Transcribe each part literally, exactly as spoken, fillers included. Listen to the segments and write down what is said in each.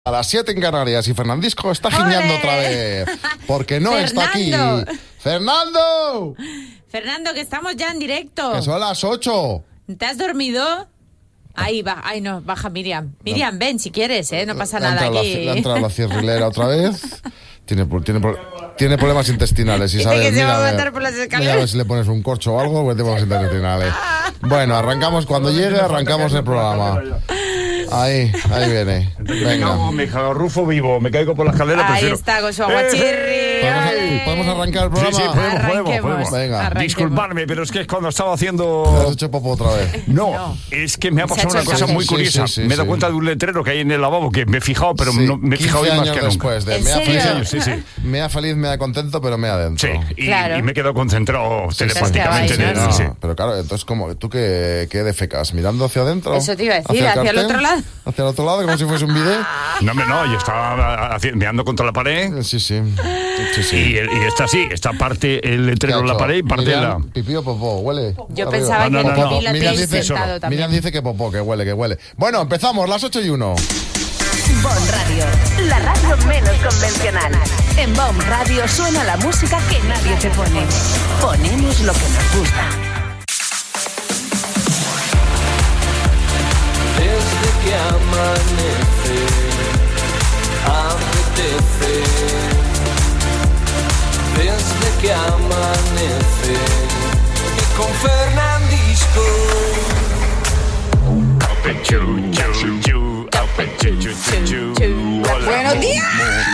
A las siete en Canarias y Fernandisco está giñando otra vez, porque no está aquí. ¡Fernando! Fernando, que estamos ya en directo. Que son las ocho. ¿Te has dormido? Ahí va, ay no, baja Miriam. Miriam, ven si quieres, ¿eh? No pasa nada aquí. Le ha entrado la cierrilera otra vez. Tiene, tiene, tiene problemas intestinales, Dice Isabel. que se Mira, va a matar por las mira escaleras. a ver si le pones un corcho o algo, porque tiene problemas intestinales. Bueno, arrancamos cuando llegue, arrancamos el programa. Ahí, ahí viene. Venga. Me cago Rufo vivo, me caigo por la escalera. Ahí prefiero. está con su aguachirri. ¿Podemos, ¿Podemos arrancar el programa? Sí, sí, podemos, podemos, Arranquemos. podemos. Venga. Arranquemos. Disculpadme, pero es que cuando estaba ¿Te has haciendo... hecho popo otra vez? No, No. es que me ha Se ha pasado hecho una el cosa café. muy Sí, curiosa. sí, sí, me he dado sí. cuenta de un letrero que hay en el lavabo que me he fijado, pero Sí, no, me he fijado hoy quince más años que nunca. después de ¿En mea serio? feliz, Sí, sí. mea feliz, mea contento, pero mea adentro. Sí, y, Claro. y me he quedado concentrado telepáticamente en Hostia, él. vaya, Sí, No, sí. pero claro, entonces, ¿cómo, ¿tú qué, qué defecas? ¿Mirando hacia adentro? Eso te iba a decir, ¿hacia el cartel? otro lado? ¿Hacia el otro lado, como si fuese un bidet? No, hombre, no, yo estaba haci- meando contra la pared. Sí, sí. sí, sí. Y, y esta sí, esta parte el letrero en la pared y parte la... Miriam, pipí o popó, huele. Yo Arriba. pensaba No, que no, el no, pipí no. lo Miriam tenéis dice, sentado también. Miriam dice que popó, que huele, que huele. Bueno, empezamos, las ocho y uno. Bon Radio, la radio menos convencional. En Bon Radio suena la música que nadie te pone. Ponemos lo que nos gusta. Desde que amanece, apetece. Desde que amanece, y con Fernandisco. Chu, chu, chu, ape, chu, chu, chu, chu. Hola. ¡Buenos días!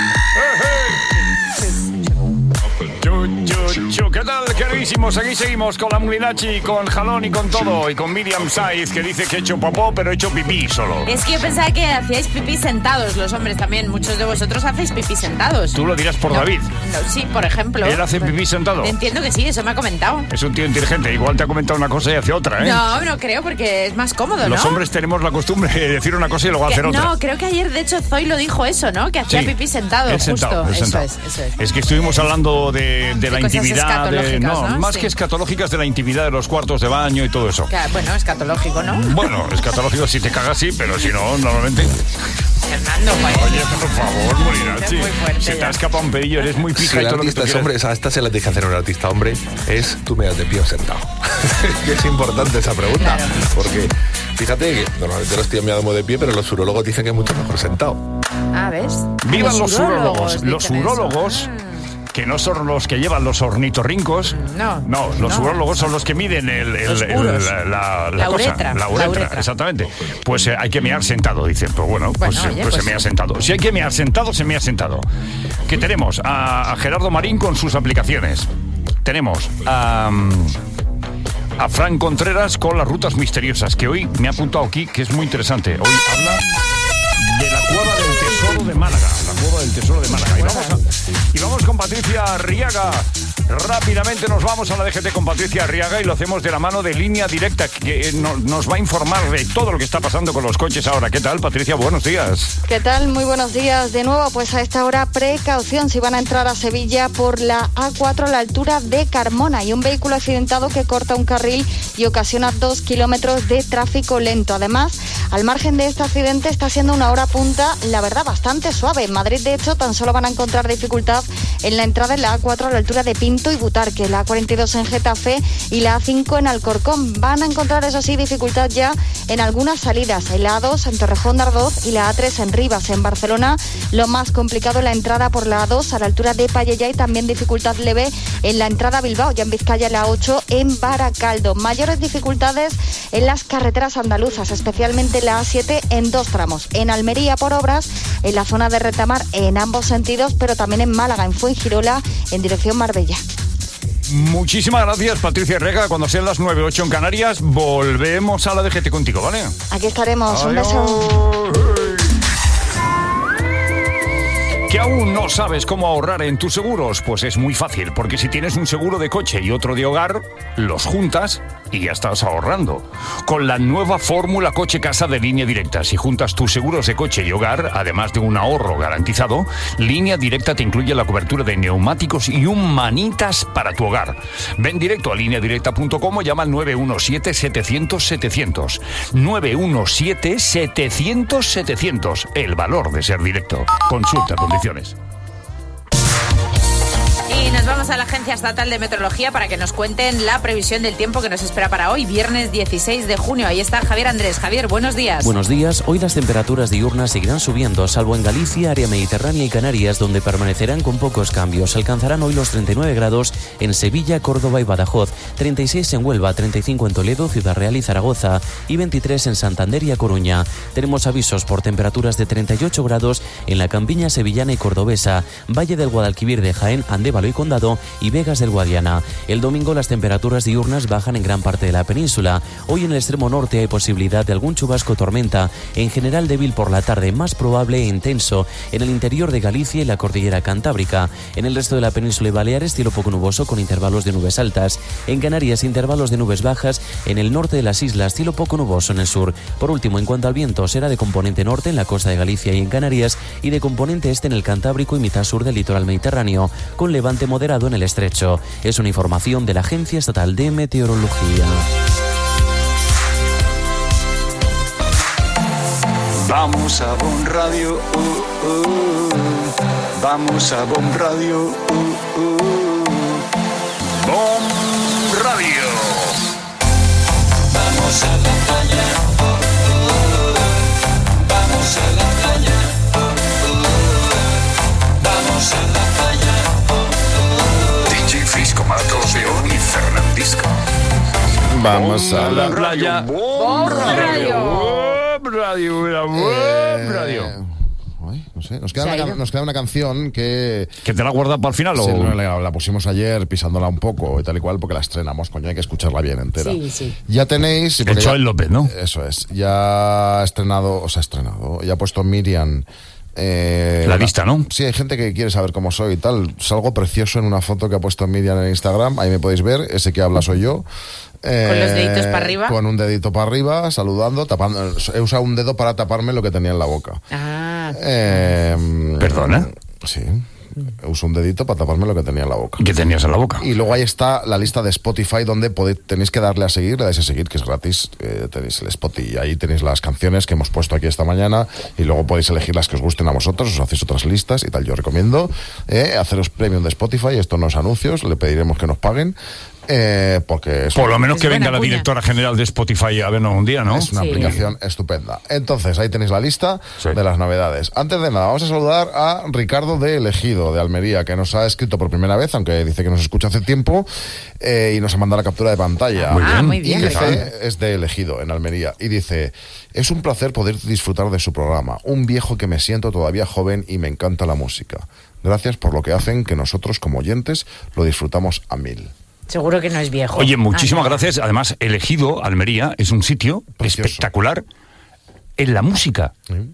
Chu, chu, chu. ¿Qué tal, queridísimos? Aquí seguimos con la Mulinachi, con Jalón y con todo. Y con Miriam Saiz, que dice que he hecho popó, pero he hecho pipí solo. Es que yo pensaba que hacíais pipí sentados, los hombres también. Muchos de vosotros hacéis pipí sentados. Tú lo dirás por No, David. no, sí, por ejemplo. ¿Él hace pipí sentado? Entiendo que sí, eso me ha comentado. Es un tío inteligente. Igual te ha comentado una cosa y hace otra, ¿eh? No, no creo, porque es más cómodo, ¿no? Los hombres tenemos la costumbre de decir una cosa y luego Que- hacer otra. No, creo que ayer, de hecho, Zoe lo dijo eso, ¿no? Que hacía Sí, pipí sentado, él justo. sentado, él eso sentado. es, eso es. Es que estuvimos hablando de, de la cosas intimidad, de, escatológicas, no, ¿no? más Sí. que escatológicas, de la intimidad de los cuartos de baño y todo eso. Que, bueno, escatológico, ¿no? Bueno, escatológico si te cagas sí, pero si no, normalmente... Fernando, pues. Oye, por favor, Molinachi, Es muy fuerte se te ya. ha escapado un pedillo, eres muy pija Si y el todo lo que tú artista es quieras. hombre, esa, esta se la tienes que hacer a un artista hombre, es tú me das de pie o sentado. Y es importante esa pregunta, Claro. porque fíjate que normalmente los tíos me damos de pie, pero los urólogos dicen que es mucho mejor sentado. Ah, ¿ves? Vivan los urólogos, los dicen eso. urólogos, que no son los que llevan los ornitorrincos. No, No, los no. urólogos son los que miden el, el- Los el- uros. la, la- la La cosa, uretra, la la uretra, uretra. exactamente. Pues eh, hay que mear sentado, dicen. Pues bueno, pues, Bueno, oye, pues se pues- mea sentado. Si hay que mear sentado, se mea sentado. ¿Qué tenemos? A, a Gerardo Marín con sus aplicaciones. Tenemos a... a Fran Contreras con las rutas misteriosas, que hoy me ha apuntado aquí, que es muy interesante. Hoy habla de la Cueva del Tesoro de Málaga. La Cueva del Tesoro de Málaga. Y vamos, a- y vamos con Patricia Arriaga. Rápidamente nos vamos a la D G T con Patricia Arriaga y lo hacemos de la mano de Línea Directa, que no- nos va a informar de todo lo que está pasando con los coches ahora. ¿Qué tal, Patricia? Buenos días. ¿Qué tal? Muy buenos días de nuevo. Pues a esta hora precaución si van a entrar a Sevilla por la A cuatro a la altura de Carmona. Hay un vehículo accidentado que corta un carril y ocasiona dos kilómetros de tráfico lento. Además, al margen de este accidente está siendo una hora punta, la verdad, bastante suave. En Madrid, de hecho, tan solo van a encontrar dificultad en la entrada en la A cuatro a la altura de Pinto y Butarque, la A cuarenta y dos en Getafe y la A cinco en Alcorcón. Van a encontrar, eso sí, dificultad ya en algunas salidas, en la A dos en Torrejón de Ardoz y la A tres en Rivas. En Barcelona, lo más complicado en la entrada por la A dos a la altura de Pallejà y también dificultad leve en la entrada a Bilbao, ya en Vizcaya la A ocho en Baracaldo. Mayores dificultades en las carreteras andaluzas, especialmente la A siete en dos tramos. En Almería por obras, en la zona de Retamar en ambos sentidos, pero también en Málaga, en Fuengirola, en dirección Marbella. Muchísimas gracias, Patricia Arriaga. Cuando sean las nueve ocho en Canarias, volvemos a la D G T contigo, ¿vale? Aquí estaremos. Un Adiós. beso. ¿Que aún no sabes cómo ahorrar en tus seguros? Pues es muy fácil, porque si tienes un seguro de coche y otro de hogar, los juntas y ya estás ahorrando. Con la nueva fórmula coche-casa de Línea Directa, si juntas tus seguros de coche y hogar, además de un ahorro garantizado, Línea Directa te incluye la cobertura de neumáticos y un manitas para tu hogar. Ven directo a línea directa punto com o llama al nueve uno siete, setecientos, setecientos. nueve uno siete, setecientos, setecientos. El valor de ser directo. Consulta condiciones. Y nos vamos a la Agencia Estatal de Meteorología para que nos cuenten la previsión del tiempo que nos espera para hoy, viernes dieciséis de junio. Ahí está Javier Andrés. Javier, buenos días. Buenos días. Hoy las temperaturas diurnas seguirán subiendo, salvo en Galicia, área mediterránea y Canarias, donde permanecerán con pocos cambios. Alcanzarán hoy los treinta y nueve grados en Sevilla, Córdoba y Badajoz, treinta y seis en Huelva, treinta y cinco en Toledo, Ciudad Real y Zaragoza y veintitrés en Santander y A Coruña. Tenemos avisos por temperaturas de treinta y ocho grados en la campiña sevillana y cordobesa, Valle del Guadalquivir de Jaén, Andévalo y Condado y Vegas del Guadiana. El domingo las temperaturas diurnas bajan en gran parte de la península. Hoy en el extremo norte hay posibilidad de algún chubasco o tormenta, en general débil por la tarde, más probable e intenso en el interior de Galicia y la cordillera cantábrica. En el resto de la península y Baleares, cielo poco nuboso con intervalos de nubes altas. En Canarias, intervalos de nubes bajas. En el norte de las islas, cielo poco nuboso en el sur. Por último, en cuanto al viento, será de componente norte en la costa de Galicia y en Canarias y de componente este en el Cantábrico y mitad sur del litoral mediterráneo, con levante moderado en el estrecho. Es una información de la Agencia Estatal de Meteorología. Vamos a Bon Radio, uh, uh. Vamos a Bon Radio, uh, uh. Bon Radio. Vamos a la playa, oh, oh. Vamos a la playa, oh, oh. Vamos a la playa, oh, oh. D J Frisco, Marcos León y Fernandisco. Vamos a la playa. Bon Radio. Bon Radio. Era Bon Eh, Radio. ay, no sé, nos queda, Se ha una, ido. ca- nos queda una canción que ¿Que te la guardas para el final sí, o...? no, la, la pusimos ayer pisándola un poco y tal y cual porque la estrenamos, coño, hay que escucharla bien entera. Sí, sí. Ya tenéis... porque El ya- Joel López, ¿no? Eso es, ya ha estrenado, o sea, ha estrenado, ya ha puesto Miriam... eh, La una- lista, ¿no? Sí, hay gente que quiere saber cómo soy y tal. Salgo precioso en una foto que ha puesto Miriam en Instagram, ahí me podéis ver, ese que habla soy yo. Eh, Con los deditos para arriba. Con un dedito para arriba, saludando, tapando. He usado un dedo para taparme lo que tenía en la boca. Ah, Eh, ¿Perdona? Sí. Uso un dedito para taparme lo que tenía en la boca. ¿Qué tenías en la boca? Y luego ahí está la lista de Spotify donde podéis, tenéis que darle a seguir, le dais a seguir, que es gratis. Eh, tenéis el Spotify y ahí tenéis las canciones que hemos puesto aquí esta mañana y luego podéis elegir las que os gusten a vosotros, os hacéis otras listas y tal. Yo recomiendo eh, haceros premium de Spotify, esto no es anuncios, le pediremos que nos paguen. Eh, porque es, Por lo menos Es que buena venga la cuña. directora general de Spotify a vernos un día, ¿no? es una Sí. aplicación estupenda. Entonces, ahí tenéis la lista Sí. de las novedades. Antes de nada, vamos a saludar a Ricardo de Elegido, de Almería, que nos ha escrito por primera vez, aunque dice que nos escucha hace tiempo, eh, y nos ha mandado la captura de pantalla. Muy bien. Ah, muy bien, Y dice, Ricardo. es de Elegido, en Almería, y dice, es un placer poder disfrutar de su programa. Un viejo que me siento todavía joven y me encanta la música. Gracias por lo que hacen que nosotros, como oyentes, lo disfrutamos a mil. seguro que no es viejo. Oye, muchísimas Ah, no. gracias. Además, Elegido, Almería, es un sitio Precioso. espectacular en la música.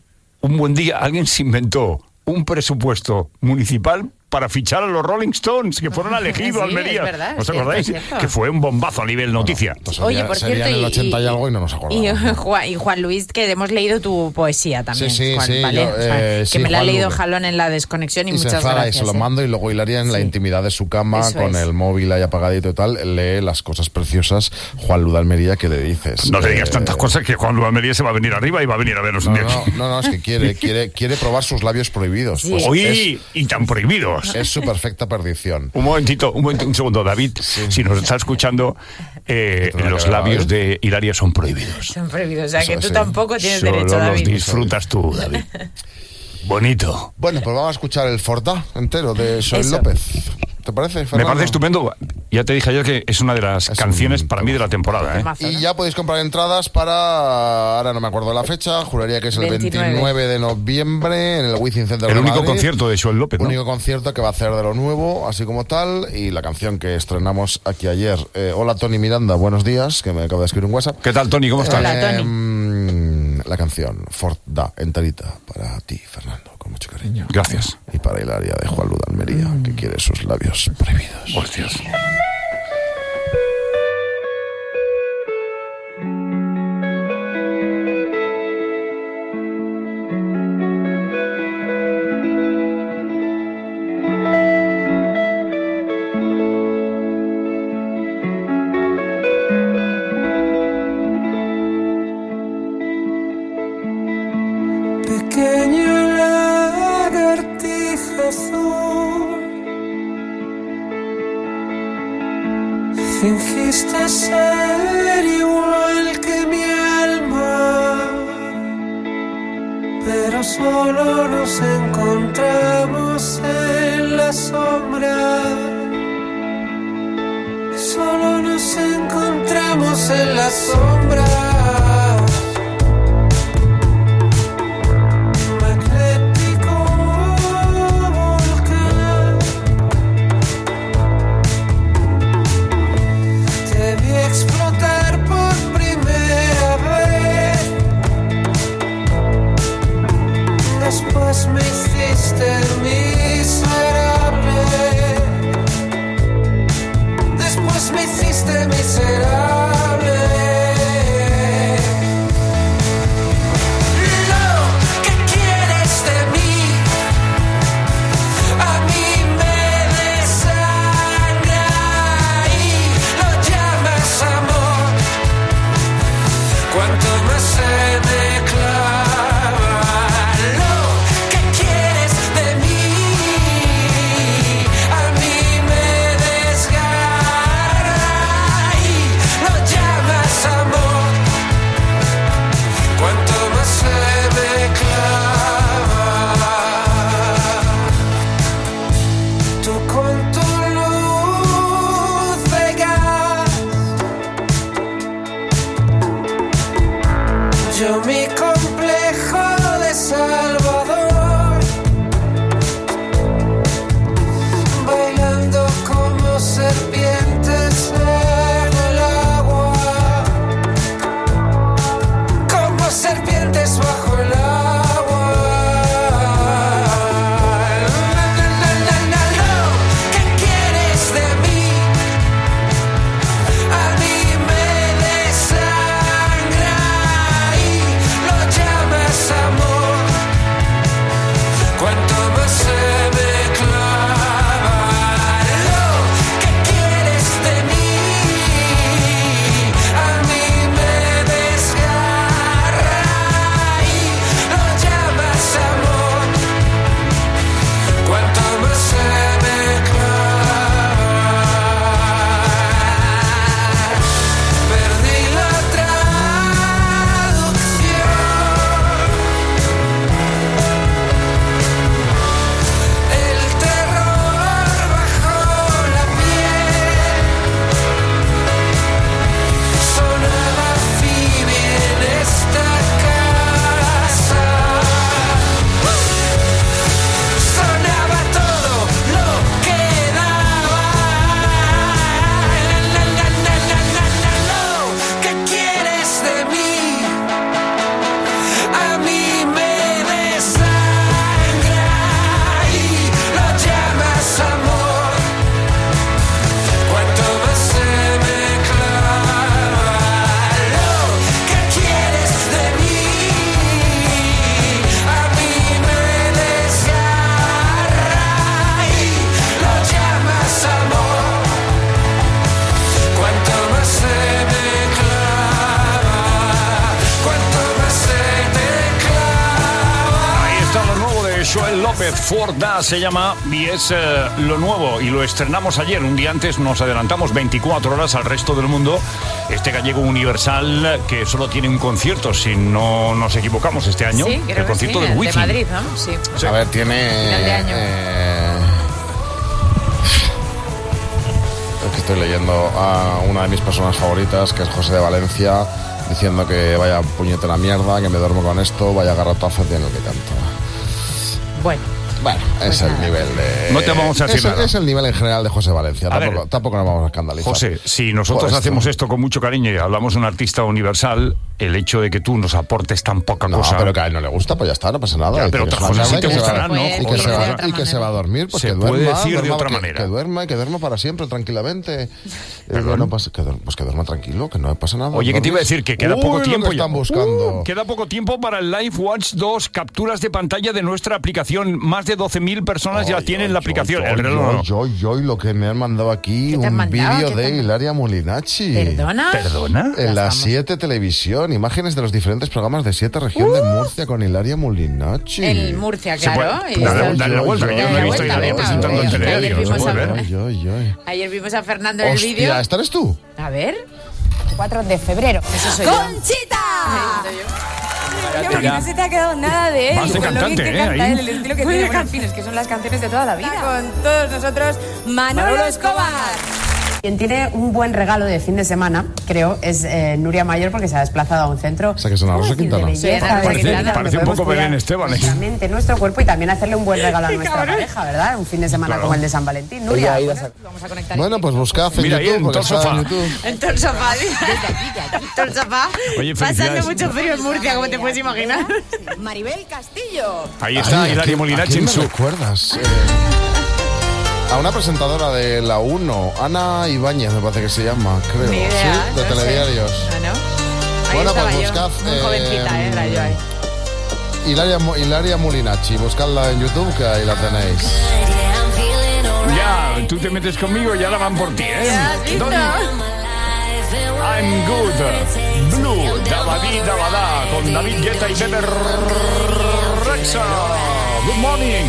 Un buen día alguien se inventó un presupuesto municipal para fichar a los Rolling Stones, que fueron a Elegido, Sí, Almería. es verdad, ¿Os es cierto, acordáis? es cierto. Que fue un bombazo a nivel noticia. Pues Oye, sería- por sería cierto, en el y- ochenta y, y- algo y no nos Y acordamos. Juan, y Juan Luis, que hemos leído tu poesía también. Sí, sí, Juan, sí, ¿vale? yo, O sea, eh, que sí, me la ha Juan leído Luis. Jalón en la desconexión y, Y se muchas enfada gracias. y se lo ¿eh? mando y luego Hilaria en la Sí. intimidad de su cama Eso con es. el móvil ahí apagadito y tal lee las cosas preciosas Juan Luis de Almería que le dices. No te digas Eh, tantas cosas que Juan Luis Almería se va a venir arriba y va a venir a vernos un No, día no, aquí. no, no, es que quiere, quiere, quiere probar sus labios prohibidos. Sí. Pues Oye, y tan prohibidos. es, es su perfecta perdición. Un momentito, un, momento, un segundo, David. Si nos está escuchando, eh, Te lo los quedaba, labios ¿eh? de Hilaria son prohibidos. Son prohibidos, o sea que Eso tú sí. tampoco tienes Solo derecho, los David. disfrutas tú, David. Bonito. Bueno, pues vamos a escuchar el Forda entero de Joel Eso. López. ¿Te parece, Me Fernando? parece estupendo. Ya te dije ayer que es una de las Es canciones un para mí de la temporada. ¿eh? Temazo, Y ¿no? ya podéis comprar entradas para, ahora no me acuerdo la fecha, juraría que es el veintinueve. veintinueve de noviembre en el Wizzing Center El de único Madrid. concierto de Joel López, ¿no? Único concierto que va a hacer de lo nuevo, así como tal, y la canción que estrenamos aquí ayer. Eh, hola Tony Miranda, buenos días, que me acaba de escribir un WhatsApp. ¿Qué tal, Tony? ¿Cómo estás? Hola, Tony. Mm, la canción Forda enterita para ti, Fernando, con mucho cariño. Gracias. Y para Hilaria de Juan Luz de Almería, que quiere sus labios prohibidos. Hostias. Fingiste ser igual que mi alma, pero solo nos encontramos en la sombra. Solo nos encontramos en la sombra. Después me hiciste miserable. Después me hiciste miserable. Lo que quieres de mí, a mí me desangra y lo llamas amor. Cuanto más se me clava. Yo mi complejo de Salvador, bailando como serpientes en el agua, como serpientes bajo el agua. Forda se llama y es eh, lo nuevo y lo estrenamos ayer, un día antes nos adelantamos veinticuatro horas al resto del mundo. Este gallego universal que solo tiene un concierto, si no nos equivocamos, este año, sí, el concierto sí, del Wizzing. de Madrid, ¿no? Sí. Sí. A ver, tiene... Final de año. Eh, es que estoy leyendo a una de mis personas favoritas, que es José de Valencia, diciendo que vaya puñetera mierda, que me duermo con esto, vaya garrotazo tiene el que canta. Bueno. Bueno, es el nivel de... No te vamos a decir es, nada. Es el nivel en general de José Valencia. A Tampoco, ver, tampoco nos vamos a escandalizar. José, si nosotros Por hacemos esto con mucho cariño y hablamos de un artista universal, el hecho de que tú nos aportes tan poca No, cosa... pero que a él no le gusta, pues ya está, no pasa nada. Ya, Dice pero que otras es una cosas sí mierda te y que se gustarán, va- ¿no? Y que, Puede se decir va, de otra y que se va a dormir, pues Se que puede duerma, decir de duerma, otra que- manera. Que duerma, que duerma para siempre, tranquilamente. Eh, no pasa, que duerma, pues que duerma tranquilo, que no pasa nada. Oye, que te iba a decir que queda Uy, poco lo tiempo que ya. están buscando. Uh, queda poco tiempo para el Live Watch dos, capturas de pantalla de nuestra aplicación. Más de doce mil personas ya Ay, tienen ay, la aplicación. ay, El reloj no. Yo, yo, y lo que me han mandado aquí, ¿Qué te han un mandado? vídeo ¿Qué de te han- Hilaria Molinacci. ¿Perdona? ¿Perdona? En Ya la estamos. siete televisión. sección, imágenes de los diferentes programas de Siete Región uh. de Murcia con Hilaria Molinachi. El Murcia, claro. Dale, dale la vuelta, que yo no he visto a Hilaria presentando el telediario. Ayer vimos a Fernando en el vídeo. Hostia, ¿esta eres tú? A ver. cuatro de febrero. Eso soy ¡Conchita! Porque no se te ha quedado nada de él. Vas de cantante, que ¿eh? Canta Ahí. él, el estilo que tiene, bueno, fines, que son las canciones de toda la vida. Con todos nosotros, Manolo, Manolo Escobar. Quien tiene un buen regalo de fin de semana, creo, es eh, Nuria Mayor, porque se ha desplazado a un centro. O sea, que es una Rosa Quintana. Sí, parece, parece un poco Belén Esteban. Nuestra mente, nuestro cuerpo y también hacerle un buen regalo a nuestra cabrón. pareja, ¿verdad? Un fin de semana claro. como el de San Valentín. Nuria, bueno, vamos a conectar. Bueno, pues buscad en Mira, YouTube. Ahí, en todo el sofá. En todo el sofá. En todo el sofá. Oye, pasando mucho frío en Murcia, como te puedes imaginar. Maribel Castillo. Ahí está Hilaria Molinachi en su... ¿Me recuerdas? Eh... A una presentadora de la uno, Ana Ibáñez, me parece que se llama, creo. Ni idea, sí, de no telediarios. Sé. No, no. Ahí bueno, estaba pues yo, buscad. Muy jovencita, eh, era yo ahí. Hilaria, Hilaria Molinachi, buscadla en YouTube, que ahí la tenéis. Ya, tú te metes conmigo y ya la van por ti, ¿eh? ¿Ya has visto? I'm good. Blue, Dabadí, Dabadá, con David Guetta y Bebe Rexha. Good morning.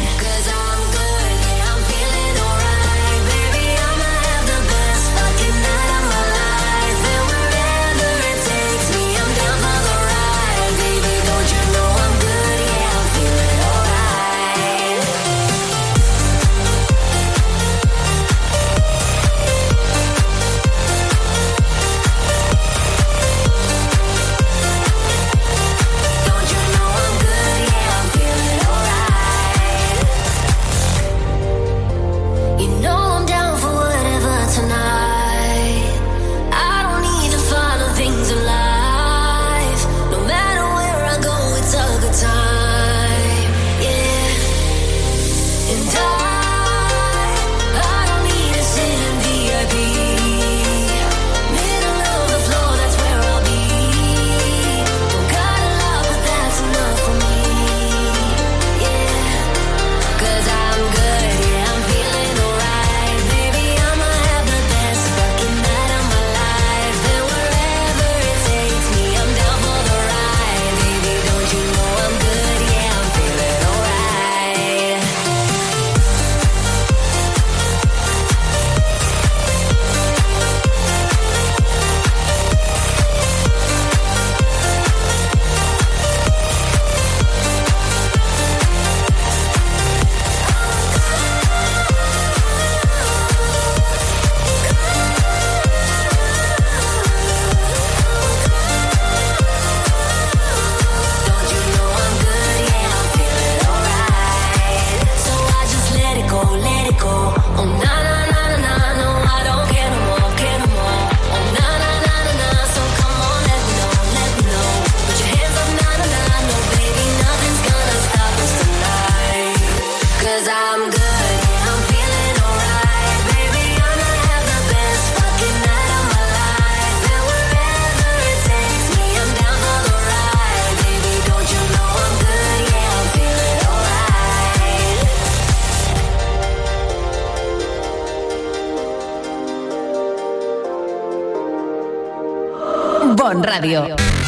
Bon Radio.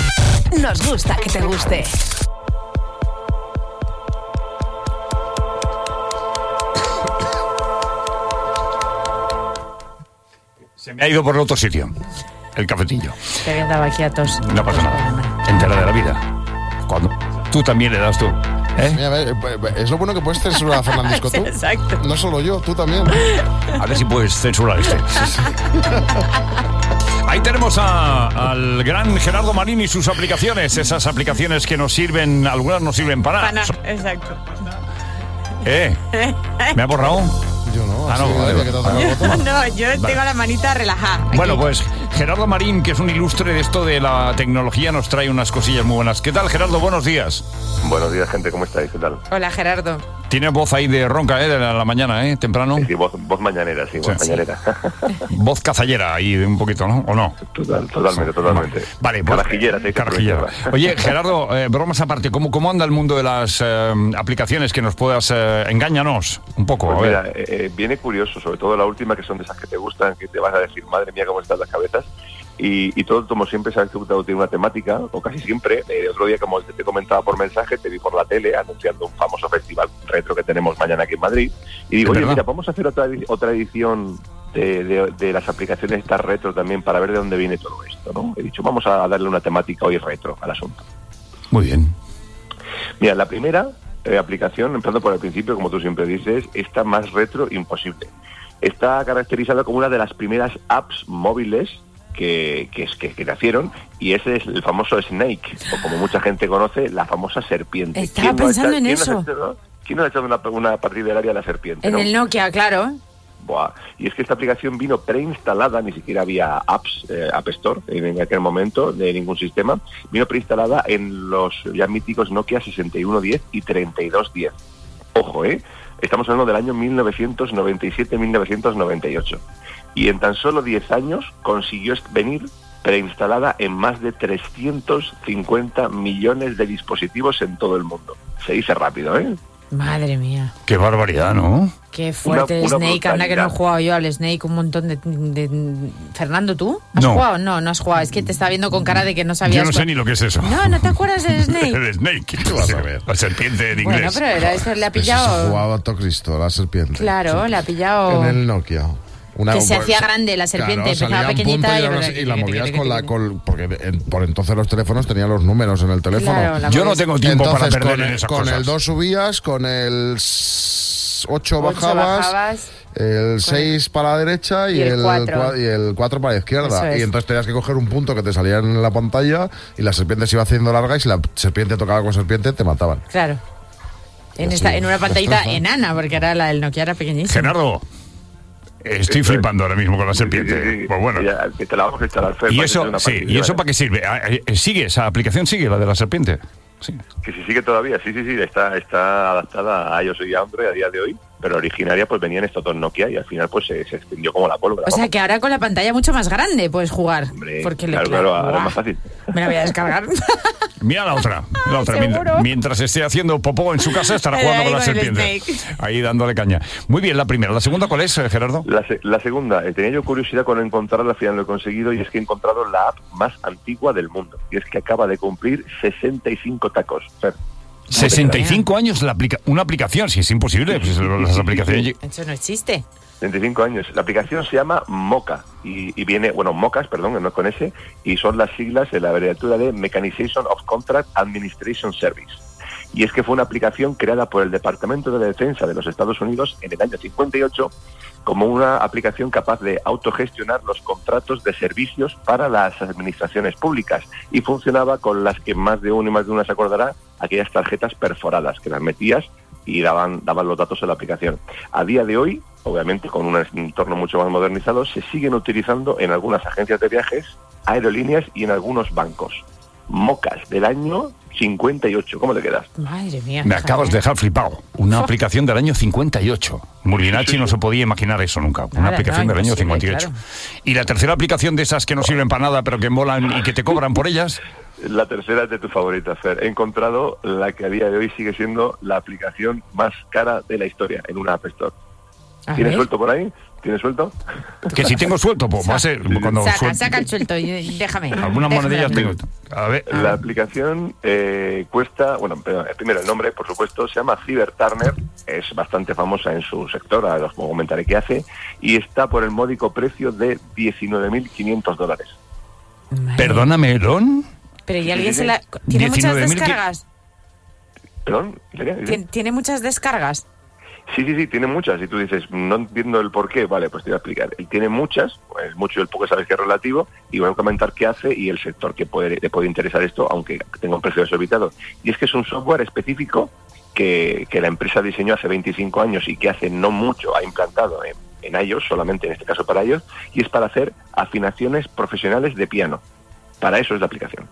Nos gusta que te guste. Se me ha ido por otro sitio. El cafetillo. Te había dado aquí a tos. No pasa nada. Entera de la vida. Cuando tú también le das tú. ¿Eh? Mira, a ver, es lo bueno que puedes censurar a Fernandisco tú. Exacto. No solo yo, tú también. A ver si puedes censurar este. Sí, sí. Ahí tenemos a, al gran Gerardo Marín y sus aplicaciones. Esas aplicaciones que nos sirven, algunas nos sirven para... Para nada, exacto. ¿Eh? ¿Me ha borrado? Yo no. Ah, no, sí, vale, vale, vale. No, yo vale. tengo la manita relajada. Aquí. Bueno, pues Gerardo Marín, que es un ilustre de esto de la tecnología, nos trae unas cosillas muy buenas. ¿Qué tal, Gerardo? Buenos días. Buenos días, gente. ¿Cómo estáis? ¿Qué tal? Hola, Gerardo. Tiene voz ahí de ronca, ¿eh? De la, la mañana, ¿eh? Temprano. Sí, sí, voz, voz mañanera, sí, voz sí. mañanera. Voz cazallera ahí de un poquito, ¿no? ¿O no? Total, totalmente, totalmente. Vale, pues... Carajillera, sí. Carajillera. Oye, Gerardo, eh, bromas aparte, ¿cómo, ¿cómo anda el mundo de las eh, aplicaciones que nos puedas... Eh, engáñanos un poco, pues a mira, ver. eh, viene curioso, sobre todo la última, que son de esas que te gustan, que te vas a decir, madre mía, cómo están las cabezas. Y, y todo, como siempre, sabes que tiene una temática, o casi siempre. El otro día, como te comentaba por mensaje, te vi por la tele anunciando un famoso festival retro que tenemos mañana aquí en Madrid. Y digo, oye, mira, vamos a hacer otra, otra edición de, de, de las aplicaciones estas retro también para ver de dónde viene todo esto, ¿no? He dicho, vamos a darle una temática hoy retro al asunto. Muy bien. Mira, la primera eh, aplicación, empezando por el principio, como tú siempre dices, esta más retro imposible. Está caracterizada como una de las primeras apps móviles Que, que, que, que nacieron, y ese es el famoso Snake, o como mucha gente conoce, la famosa serpiente. Estaba pensando no en ¿quién eso. No hecho, ¿Quién no ha echado una, una partida del área a la serpiente? En ¿no? el Nokia, claro. Buah. Y es que esta aplicación vino preinstalada, ni siquiera había apps, eh, App Store en aquel momento, de ningún sistema. Vino preinstalada en los ya míticos Nokia sesenta y uno diez y treinta y dos diez. Ojo, ¿eh? Estamos hablando del año mil novecientos noventa y siete a mil novecientos noventa y ocho. Y en tan solo diez años consiguió venir preinstalada en más de trescientos cincuenta millones de dispositivos en todo el mundo. Se dice rápido, ¿eh? Madre mía. Qué barbaridad, ¿no? Qué fuerte el Snake. Anda que no he jugado yo al Snake un montón de... de... Fernando, ¿tú? ¿Has no. jugado? No, no has jugado. Es que te estaba viendo con cara de que no sabías... Yo no sé cuál... ni lo que es eso. No, ¿no te acuerdas del Snake? El Snake. ¿Qué vas a ver? La serpiente en inglés. Bueno, pero era eso, le ha pillado... Se jugaba a todo Cristo, la serpiente. Claro, sí. Le ha pillado... En el Nokia. Una, que se hacía grande la serpiente, claro, empezaba pequeñita y, y, y la movías con la... Con, porque en, por entonces los teléfonos tenían los números en el teléfono. Claro, yo no tengo tiempo entonces, para perder con en el, esas con cosas. Con el dos subías, con el ocho bajabas, bajabas el seis para la derecha y, y el cuatro para la izquierda. Es. Y entonces tenías que coger un punto que te salía en la pantalla y la serpiente se iba haciendo larga, y si la serpiente tocaba con serpiente te mataban. Claro. En, esta, en una pantallita enana, porque era la del Nokia, era pequeñísima. Gerardo. Estoy Esto flipando es. ahora mismo con la serpiente. Sí, sí, sí. Pues bueno. Ya, que te la vamos a instalar, Fer, ¿Y eso, sí, ¿y eso para qué sirve? ¿Sigue esa aplicación? ¿Sigue la de la serpiente? Sí. Que si sigue todavía, sí, sí, sí, está, está adaptada a iOS y a Android a día de hoy, pero originaria pues venían estos dos Nokia y al final pues se, se extendió como la pólvora. O sea que ahora con la pantalla mucho más grande puedes jugar. Hombre, porque claro, le, claro, claro, ahora es más fácil. Me la voy a descargar. Mira la otra, la otra. Mientras, mientras esté haciendo popó en su casa, estará jugando con la serpiente. Ahí dándole caña. Muy bien, la primera. ¿La segunda cuál es, Gerardo? La, se, la segunda, eh, tenía yo curiosidad con encontrarla, al final lo he conseguido, y es que he encontrado la app más antigua del mundo. Y es que acaba de cumplir sesenta y cinco tacos. Fer. sesenta y cinco años la aplica una aplicación, si es imposible, pues las aplicaciones... Eso no existe. treinta y cinco años. La aplicación se llama Moca y, y viene, bueno, Mocas, perdón, no con ese, y son las siglas de la abreviatura de Mechanization of Contract Administration Service. Y es que fue una aplicación creada por el Departamento de Defensa de los Estados Unidos en el año cincuenta y ocho como una aplicación capaz de autogestionar los contratos de servicios para las administraciones públicas, y funcionaba con las que más de uno y más de una se acordará, aquellas tarjetas perforadas que las metías y daban, daban los datos en la aplicación. A día de hoy, obviamente con un entorno mucho más modernizado, se siguen utilizando en algunas agencias de viajes, aerolíneas y en algunos bancos. Mocas, del año cincuenta y ocho. ¿Cómo te quedas? Madre mía. Me acabas de dejar flipado. Una oh. aplicación del año cincuenta y ocho. Mulinacci sí, sí, sí. no se podía imaginar eso nunca. Una nada, aplicación no, del año cincuenta y ocho. Claro. ¿Y la tercera aplicación de esas que no sirven para nada, pero que molan y que te cobran por ellas? La tercera es de tu favorita, Fer. He encontrado la que a día de hoy sigue siendo la aplicación más cara de la historia en una App Store. ¿Tienes suelto por ahí? ¿Tienes suelto? Que si tengo suelto, pues va a ser cuando saca, suel... saca el suelto y déjame. Algunas monedillas tengo. A ver. La aplicación eh, cuesta, bueno, primero el nombre, por supuesto, se llama CyberTurner, es bastante famosa en su sector, ahora os comentaré qué hace, y está por el módico precio de diecinueve mil quinientos dólares. Perdóname, Elon. Pero ¿y alguien se la... ¿Tiene muchas descargas? ¿Perdón? ¿Tiene, ¿Tiene muchas descargas? Sí, sí, sí, tiene muchas. Y tú dices, no entiendo el por qué. Vale, pues te voy a explicar. Él tiene muchas, pues mucho y el poco sabes que es relativo, y voy a comentar qué hace y el sector que puede, te puede interesar esto, aunque tenga un precio desorbitado. Y es que es un software específico que, que la empresa diseñó hace veinticinco años y que hace no mucho ha implantado en, en iOS, solamente en este caso para iOS, y es para hacer afinaciones profesionales de piano. Para eso es la aplicación.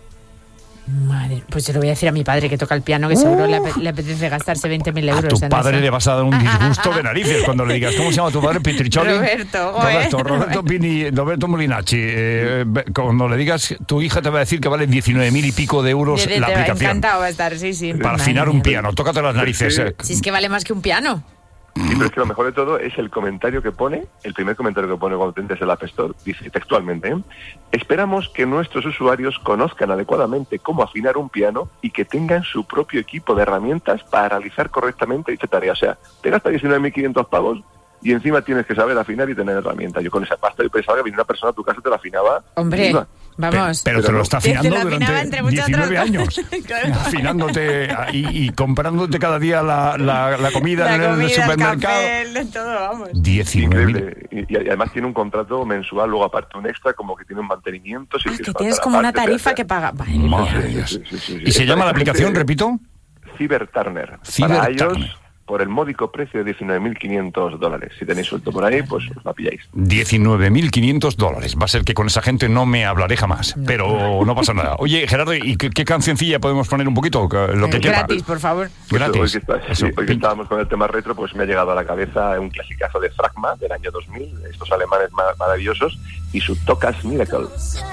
Madre, pues se lo voy a decir a mi padre que toca el piano, que seguro uh, le, ap le apetece gastarse veinte mil euros. A tu padre le vas a dar un disgusto de narices cuando le digas, ¿cómo se llama tu padre? Pietriccioli. Roberto, Roberto, Roberto, Pini, Roberto Mulinacci. Eh, cuando le digas, tu hija te va a decir que vale diecinueve mil y pico de euros de, de, la te aplicación. Encantado va a estar, sí, sí. Para afinar un piano, tócate las narices. Eh. Si es que vale más que un piano. Sí, pero es que lo mejor de todo es el comentario que pone, el primer comentario que pone cuando te entres en la App Store, dice textualmente, ¿eh? Esperamos que nuestros usuarios conozcan adecuadamente cómo afinar un piano y que tengan su propio equipo de herramientas para realizar correctamente dicha tarea. O sea, te gastas diecinueve mil quinientos pavos y encima tienes que saber afinar y tener herramientas. Yo con esa pasta yo pensaba que venía una persona a tu casa y te la afinaba. Hombre, Iba. vamos. Pero, pero te lo está afinando Te lo afinaba durante entre muchas diecinueve otras años. Claro. Afinándote y, y comprándote cada día la, la, la comida La en el comida, supermercado. el café, el- todo, vamos. diecinueve mil. Increíble. Y, y además tiene un contrato mensual, luego aparte un extra, como que tiene un mantenimiento. Si Ah, quieres que pagar tienes como una aparte, tarifa etcétera. que paga. Vale, Madre de Sí, Dios. sí, sí, sí. ¿Y se Esta- llama la esta aplicación, gente- repito? Cyberturner. Cyberturner. Para ellos, por el módico precio de diecinueve mil quinientos dólares. Si tenéis suelto por ahí, pues os la pilláis. diecinueve mil quinientos dólares. Va a ser que con esa gente no me hablaré jamás, pero no pasa nada. Oye, Gerardo, ¿y qué, qué cancioncilla podemos poner un poquito? Lo que Eh, quepa. gratis, por favor. Pues Gratis. hoy, que está- sí, Eso. hoy que estábamos con el tema retro, pues me ha llegado a la cabeza un clasicazo de Fragma del año dos mil, estos alemanes ma- maravillosos, y su Tocas Miracle.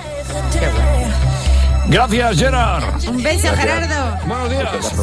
Gracias, Gerard. Un beso, Gracias. Gerardo. Buenos días.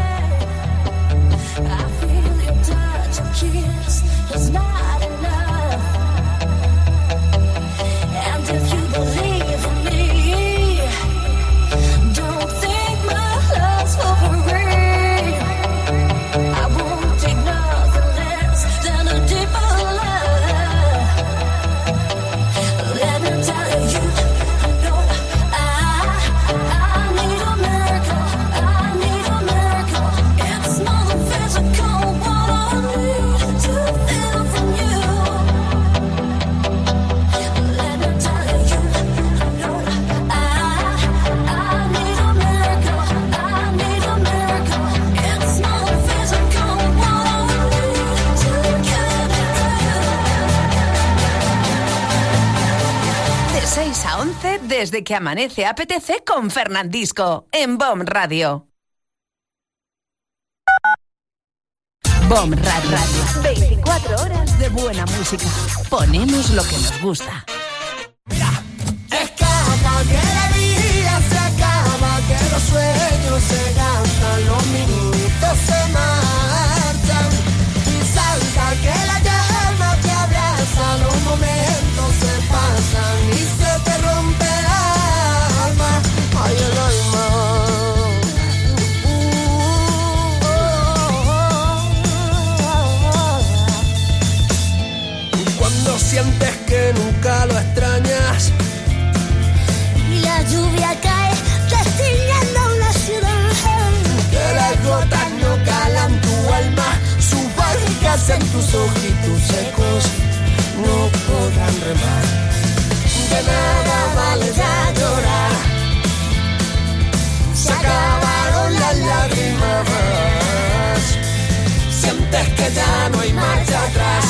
De seis a once, desde que amanece A P T C con Fernandisco, en B O M Radio. B O M Radio. veinticuatro horas de buena música. Ponemos lo que nos gusta. Escapa que la vida se acaba, que los sueños se gastan, los minutos se marchan. Y salta que la llama te abraza, los momentos se pasan y se te rompe el alma. Ay, el alma. Cuando sientes que nunca lo extrañas y la lluvia cae destiñendo una ciudad, que las gotas no calan tu alma, sus barricas en tus ojitos secos no podrán remar. De nada vale ya llorar, se acabaron las lágrimas. Sientes que ya no hay marcha atrás,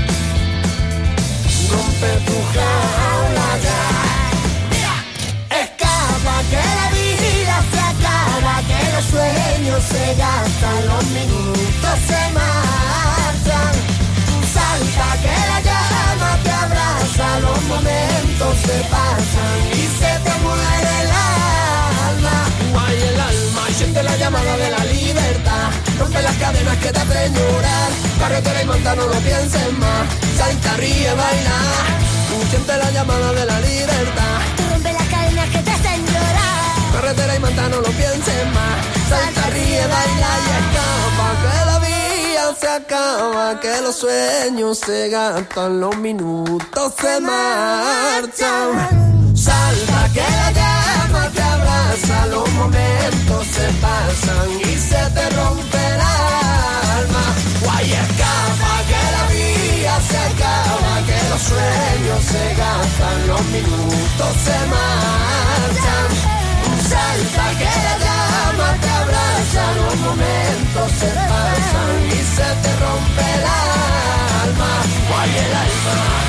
rompe tu jaula ya. Mira, escapa que la vida se acaba, que los sueños se gastan, los minutos se marchan. Salta que la llama te abraza, los momentos se pasan y se te muere el alma. Guay el alma y siente la llamada de la libertad, rompe las cadenas que te hacen llorar. Carretera y monta, no lo pienses más, salta, ríe, baila. Siente la llamada de la libertad, rompe las cadenas que te hacen llorar. Carretera y monta, no lo pienses más, salta, ríe, baila y escapa. Que la vida se acaba, que los sueños se gastan, los minutos se marchan. Salta que la llama te abraza, los momentos se pasan y se te rompe el alma. Guay, escapa que la vida se acaba, que los sueños se gastan, los minutos se marchan. Salta que la llama te abraza, los momentos se pasan y se te rompe el alma. Guay, el alma.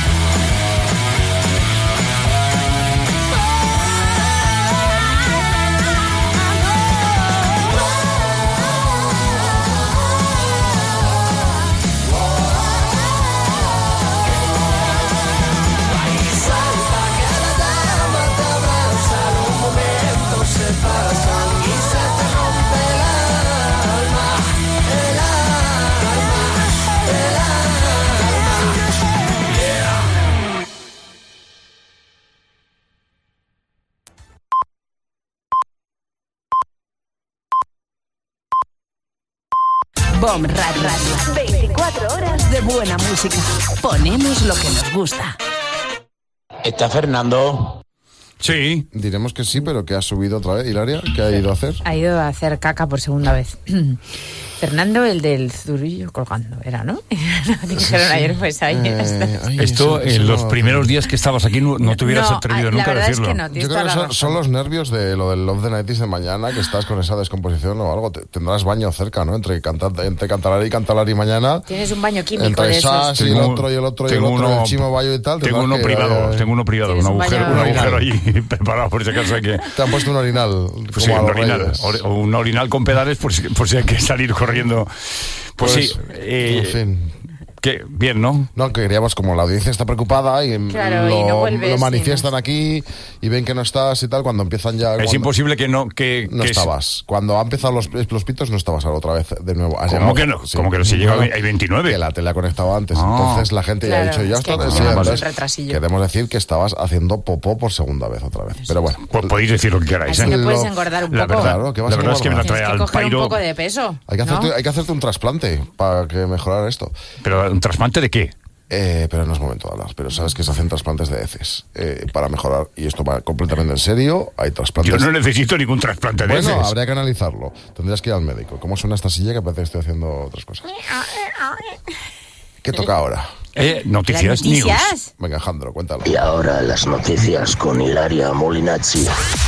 Se pasan y se te rompe el alma, el alma. Bomb Radio. veinticuatro horas de buena música. Ponemos lo que nos gusta. ¿Está Fernando? Sí. Diremos que sí, pero que ha subido otra vez. ¿Hilaria? ¿Qué ha ido a hacer? Ha ido a hacer caca por segunda vez. Fernando, el del zurullo colgando, era, ¿no? Dijeron ayer, pues ahí Eh, está. ay, Esto, eso- en eso los no- primeros días que estabas aquí no, no te hubieras No, atrevido la nunca a verdad es decirlo. que no, tienes Yo toda creo que la son, razón. son los nervios de lo del Love the nineties de mañana, que estás con esa descomposición o algo. Te- tendrás baño cerca, ¿no? Entre, cantar, entre Cantalar y Cantalar y mañana. Tienes un baño químico Entre de esos. Sas y el Tengo- otro y el otro y el tengo otro, uno- el Chimo Bayo y tal. Tengo tendrás uno que- privado, eh, tengo uno privado, un Tienes un agujero, baño- un agujero allí preparado por si acaso hay que... Te han puesto un orinal. Pues como sí, a un los orinal, reyes. or- o un orinal con pedales por si, por si hay que salir corriendo. Pues, Pues, sí, eh, en fin. que bien, ¿no? No, que queríamos, como la audiencia está preocupada y, Claro, lo, y no vuelves, lo y manifiestan aquí y ven que no estás y tal, cuando empiezan ya... Es cuando- imposible que no... Que, No que estabas. Cuando han empezado los, los pitos, no estabas ahora otra vez de nuevo. Has ¿Cómo llegado- que no? sí. ¿Cómo que no? Si llega Bueno, hay veintinueve. Que la tele ha conectado antes. Ah. Entonces la gente ya ha Claro, dicho, ya es que está. hay sí, un entonces retrasillo. queremos decir que estabas haciendo popó por segunda vez otra vez. Pero bueno. Pues podéis decir lo que queráis, Así ¿eh? que puedes Lo- engordar un La poco. verdad, Claro, ¿qué vas la a verdad es que me la engordar? trae Tienes que al coger un pairo... poco de peso. Hay que, ¿no? hacerte, hay que hacerte un trasplante para que mejorar esto. ¿Pero un trasplante de qué? Eh, pero no es momento de hablar. Pero sabes que se hacen trasplantes de heces eh, para mejorar. Y esto va completamente en serio. Hay trasplantes. Yo no necesito ningún trasplante de Bueno, heces. habría que analizarlo. Tendrías que ir al médico. ¿Cómo suena esta silla? Que parece que estoy haciendo otras cosas. ¿Qué toca ahora? Eh, noticias, Las news. noticias. Venga, Alejandro, cuéntalo. Y ahora las noticias con Hilaria Molinazzi.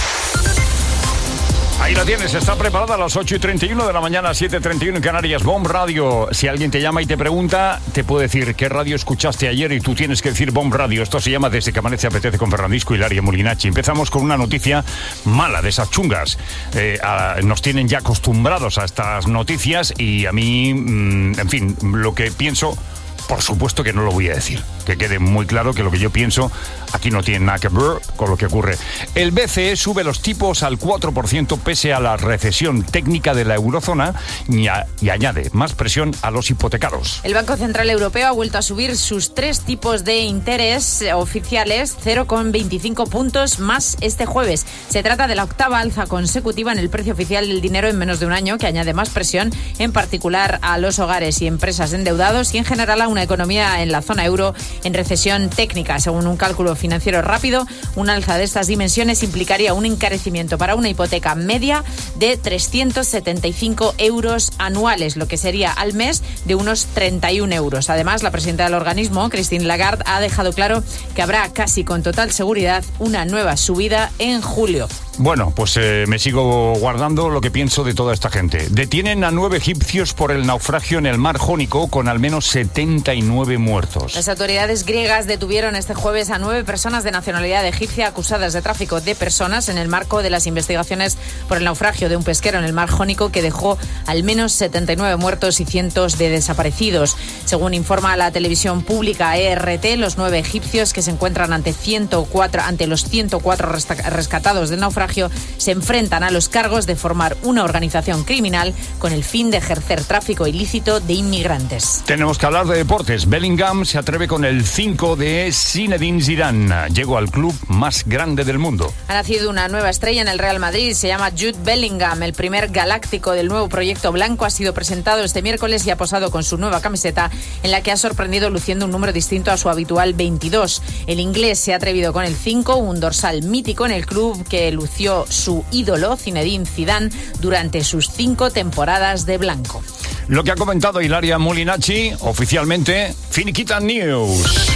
Ahí la tienes, está preparada a las ocho y treinta y uno de la mañana, siete y treinta y uno en Canarias. Bomb Radio. Si alguien te llama y te pregunta, te puede decir qué radio escuchaste ayer y tú tienes que decir Bomb Radio. Esto se llama Desde que amanece apetece con Fernandisco y Hilaria Molinazzi. Empezamos con una noticia mala, de esas chungas. Eh, a- nos tienen ya acostumbrados a estas noticias y a mí, mm, en fin, lo que pienso... Por supuesto que no lo voy a decir. Que quede muy claro que lo que yo pienso aquí no tiene nada que ver con lo que ocurre. El B C E sube los tipos al cuatro por ciento pese a la recesión técnica de la eurozona y, a- y añade más presión a los hipotecados. El Banco Central Europeo ha vuelto a subir sus tres tipos de interés oficiales, cero coma veinticinco puntos más este jueves. Se trata de la octava alza consecutiva en el precio oficial del dinero en menos de un año, que añade más presión, en particular a los hogares y empresas endeudados y en general a una economía en la zona euro en recesión técnica. Según un cálculo financiero rápido, un alza de estas dimensiones implicaría un encarecimiento para una hipoteca media de trescientos setenta y cinco euros anuales, lo que sería al mes de unos treinta y un euros. Además, la presidenta del organismo, Christine Lagarde, ha dejado claro que habrá casi con total seguridad una nueva subida en julio. Bueno, pues eh, me sigo guardando lo que pienso de toda esta gente. Detienen a nueve egipcios por el naufragio en el mar Jónico con al menos setenta y nueve muertos. Las autoridades griegas detuvieron este jueves a nueve personas de nacionalidad egipcia acusadas de tráfico de personas en el marco de las investigaciones por el naufragio de un pesquero en el mar Jónico que dejó al menos setenta y nueve muertos y cientos de desaparecidos. Según informa la televisión pública E R T, los nueve egipcios que se encuentran ante, ciento cuatro, ante los ciento cuatro resta- rescatados del naufragio se enfrentan a los cargos de formar una organización criminal con el fin de ejercer tráfico ilícito de inmigrantes. Tenemos que hablar de deportes. Bellingham se atreve con el cinco de Zinedine Zidane. Llegó al club más grande del mundo. Ha nacido una nueva estrella en el Real Madrid, se llama Jude Bellingham. El primer galáctico del nuevo proyecto blanco ha sido presentado este miércoles y ha posado con su nueva camiseta en la que ha sorprendido luciendo un número distinto a su habitual veintidós. El inglés se ha atrevido con el cinco, un dorsal mítico en el club que lució su ídolo Zinedine Zidane durante sus cinco temporadas de blanco. Lo que ha comentado Hilaria Molinazzi, oficialmente, Finiquita News.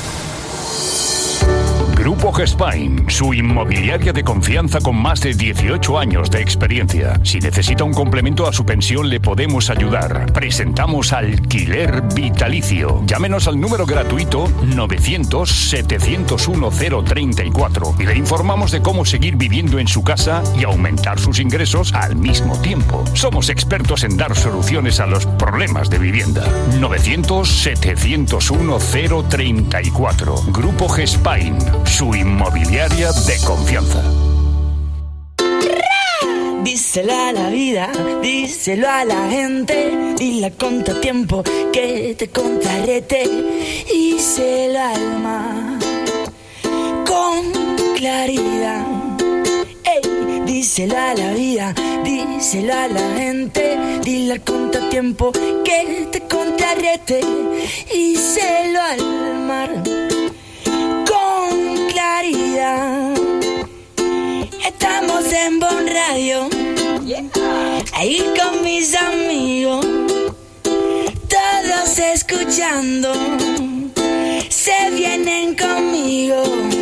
Grupo Gespain, su inmobiliaria de confianza con más de dieciocho años de experiencia. Si necesita un complemento a su pensión, le podemos ayudar. Presentamos Alquiler Vitalicio. Llámenos al número gratuito novecientos, setecientos uno, cero treinta y cuatro y le informamos de cómo seguir viviendo en su casa y aumentar sus ingresos al mismo tiempo. Somos expertos en dar soluciones a los problemas de vivienda. novecientos, setecientos uno, cero treinta y cuatro. Grupo Gespain, su inmobiliaria de confianza. Díselo a la vida, díselo a la gente, dile a contratiempo que te contrarrete, díselo al mar con claridad. Ey, díselo a la vida, díselo a la gente, dile al contratiempo que te contrarrete y díselo al mar con claridad. Estamos en Bon Radio, ahí con mis amigos, todos escuchando, se vienen conmigo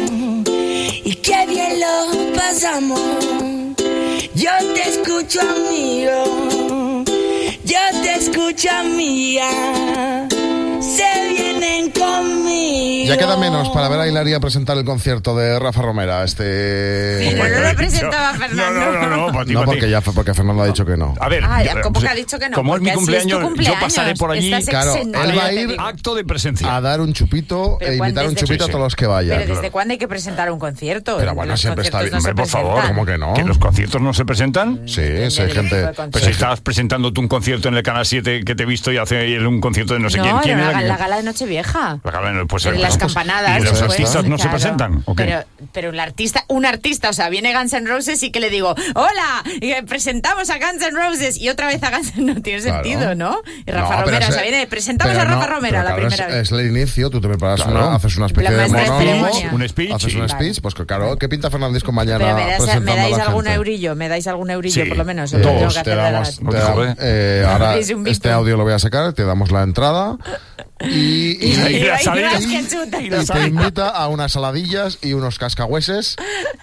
y qué bien lo pasamos. Yo te escucho, amigo, yo te escucho, amiga, se vienen conmigo. Ya queda menos para ver a Hilaria presentar el concierto de Rafa Romera. Este... Pero no lo presentaba Fernando. No, no, no, no, no porque ya fue porque Fernando ha dicho que no. A ver, ah, ya, ¿cómo que ha dicho que no? Como es mi cumpleaños, es cumpleaños, yo pasaré por allí. Claro, él va a ir acto de presencia a dar un chupito e invitar un chupito a todos los que vayan. Pero ¿desde cuándo hay que presentar un concierto? Pero bueno, siempre está bien. Hombre, por favor, ¿cómo que no? ¿Que los conciertos no se presentan? Sí, sí, hay gente. Pues si estabas presentando tú un concierto en el Canal siete que te he visto y hace un concierto de no sé quién. ¿Quién era? La, la gala de Nochevieja. La gala de, pues, en las campanadas. ¿Y los artistas no claro. se presentan? ¿O qué? Pero, pero un artista, un artista, o sea, viene Guns N' Roses y que le digo, hola, y presentamos a Guns N' Roses y otra vez a Guns N' no tiene claro. sentido, ¿no? Y Rafa no, Romera, o sea, viene, presentamos a Rafa no, Romera la claro, primera es, vez. Es el inicio, tú te preparas, claro. una, haces una especie de monólogo, un speech, haces un speech, pues claro, ¿qué pinta Fernandisco mañana? Pero me, das, me dais algún gente? eurillo, me dais algún eurillo sí. por lo menos. Eh, tengo que te damos, te da, eh, ahora este audio lo voy a sacar, te damos la entrada. Y, y, y, y, la salida, y, y, y te invita a unas saladillas y unos cascahueses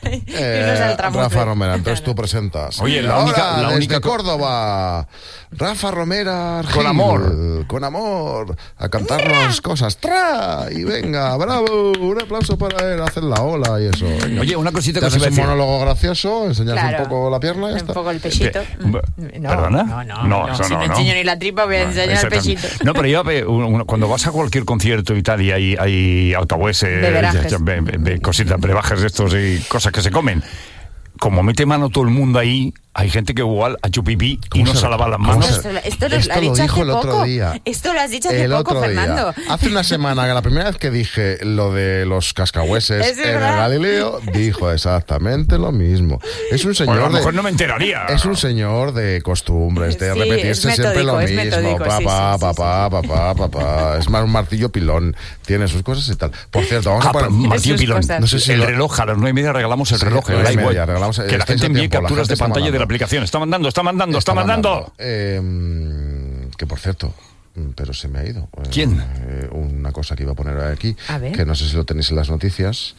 eh, Rafa Romera, entonces claro. tú presentas. Oye, la única, la desde única Córdoba, Rafa Romera Argil, con amor, con amor, a cantarnos cosas, tra y venga, bravo, un aplauso para él, hacer la ola y eso. Venga. Oye, una cosita te que se un monólogo gracioso, enseñas claro. un poco la pierna y ya un está. poco el pechito. No, ¿Perdona? No, no, no, no, eso si no, no no enseño ni la tripa voy a enseñar el pechito. No, pero yo cuando vas a cualquier concierto y tal y hay, hay alcahueses, cositas, brebajes de estos y cosas que se comen, como mete mano todo el mundo ahí, hay gente que igual ha hecho pipí y no se lava las manos. Esto, esto lo, esto lo, lo dijo hace el otro poco. día. Esto lo has dicho hace el poco, otro Fernando. Día. Hace una semana, que la primera vez que dije lo de los cascahueses ¿Es en el verdad? Galileo, dijo exactamente lo mismo. Es un señor bueno, a lo mejor de, no me enteraría. Es un señor de costumbres, de sí, repetirse metódico, siempre lo mismo. Metódico, Papá, sí, sí, papá, sí, sí. papá, papá. Es más un martillo pilón. Tiene sus cosas y tal. Por cierto, vamos ah, a poner... Martillo pilón. No sé si el lo... reloj, a las nueve y media regalamos el sí, reloj. El nueve y iWatch, media, regalamos, que la gente envíe tiempo, capturas la de pantalla mandando. de la aplicación. Está mandando, está mandando, está, está mandando. mandando. Eh, que por cierto, pero se me ha ido. ¿Quién? Eh, una cosa que iba a poner aquí, a ver. que no sé si lo tenéis en las noticias,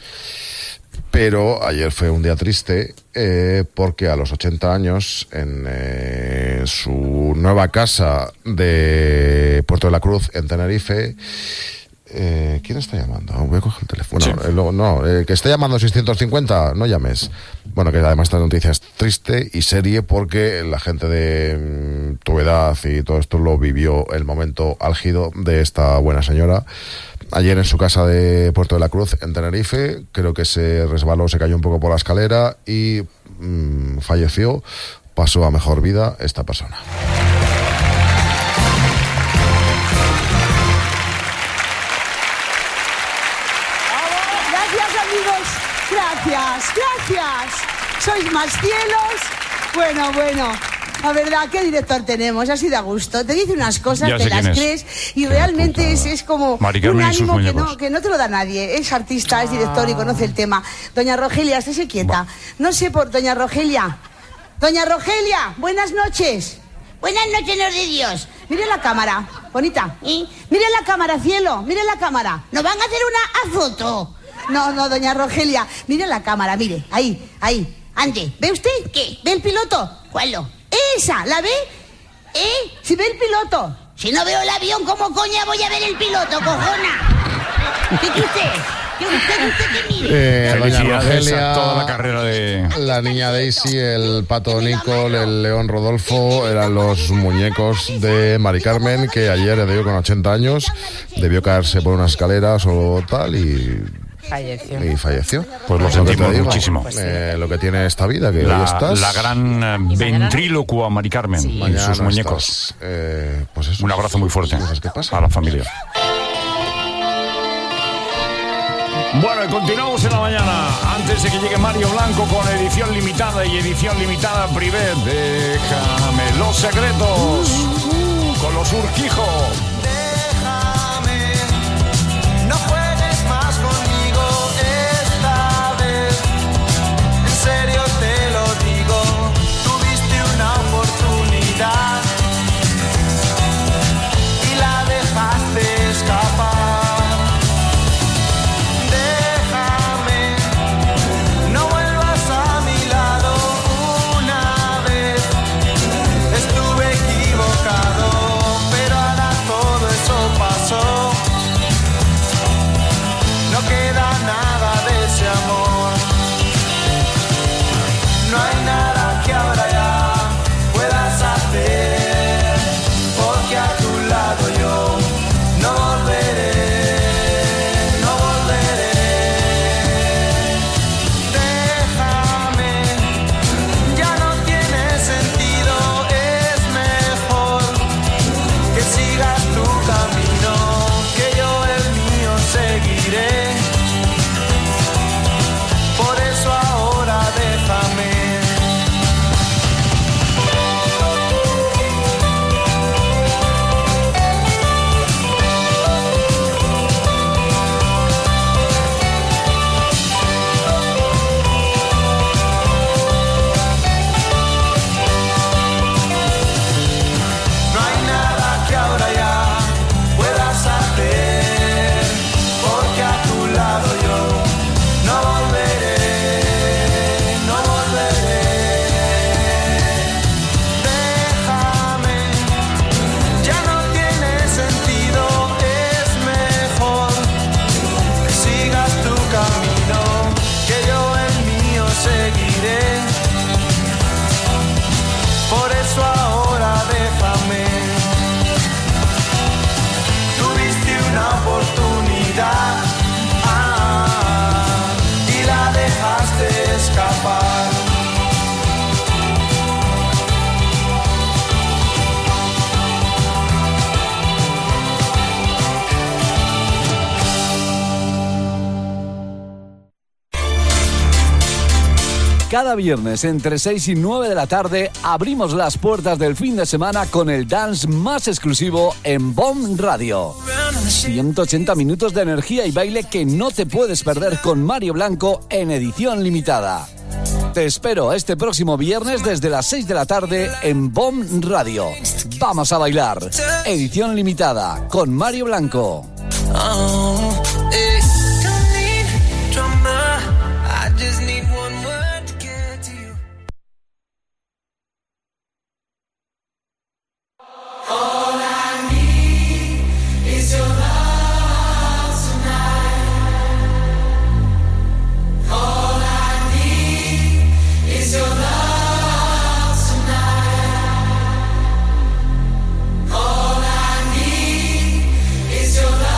pero ayer fue un día triste eh, porque a los ochenta años en eh, su nueva casa de Puerto de la Cruz en Tenerife. Eh, ¿Quién está llamando? Voy a coger el teléfono. Sí. Eh, lo, no, eh, que esté llamando seiscientos cincuenta, no llames. Bueno, que además esta noticia es triste y serie porque la gente de mm, tu edad y todo esto lo vivió el momento álgido de esta buena señora. Ayer en su casa de Puerto de la Cruz, en Tenerife, creo que se resbaló, se cayó un poco por la escalera y mm, falleció. Pasó a mejor vida esta persona. Gracias, gracias. Sois más cielos. Bueno, bueno. La verdad, ¿qué director tenemos? Así da gusto. Te dice unas cosas, ya te las es. crees y realmente es, es como un ánimo que no, que no te lo da nadie. Es artista, es director y conoce el tema. Doña Rogelia, estése quieta. No sé por... Doña Rogelia. Doña Rogelia, buenas noches. Buenas noches, no de Dios. Mire la cámara, bonita. ¿Y? Mire la cámara, cielo. Mire la cámara. Nos van a hacer una foto. No, no, doña Rogelia. Mire la cámara, mire. Ahí, ahí. Ande. ¿Ve usted? ¿Qué? ¿Ve el piloto? ¿Cuál lo? Esa, ¿la ve? ¿Eh? Si ve el piloto. Si no veo el avión, ¿cómo coña voy a ver el piloto, cojona? ¿Qué quiere usted? ¿Qué usted, usted que mire? Eh, doña Rogelia, toda la carrera de... la niña Daisy, el pato Nicole, el león Rodolfo, eran los muñecos de Mari Carmen, que ayer, le digo, con ochenta años, debió caerse por unas escaleras o tal y... Falleció. Y falleció. Pues lo sentimos muchísimo. Pues sí. eh, lo que tiene esta vida, que la, hoy estás. La gran uh, ventrílocua Mari Carmen sí. y sus no muñecos. Eh, pues eso, un abrazo muy fuerte ¿qué pasa? a la familia. Bueno, y continuamos en la mañana. Antes de que llegue Mario Blanco con edición limitada y edición limitada privé. Déjame los secretos con los Urquijo. Déjame, no juegues más conmigo esta vez. En serio te lo digo, tuviste una oportunidad y la dejaste escapar. Cada viernes entre seis y nueve de la tarde abrimos las puertas del fin de semana con el dance más exclusivo en BOM Radio. ciento ochenta minutos de energía y baile que no te puedes perder con Mario Blanco en edición limitada. Te espero este próximo viernes desde las seis de la tarde en BOM Radio. Vamos a bailar. Edición limitada con Mario Blanco. Oh, eh. Don't need drama, I just need one word to get to you. All I need is your love tonight. All I need is your love tonight. All I need is your love.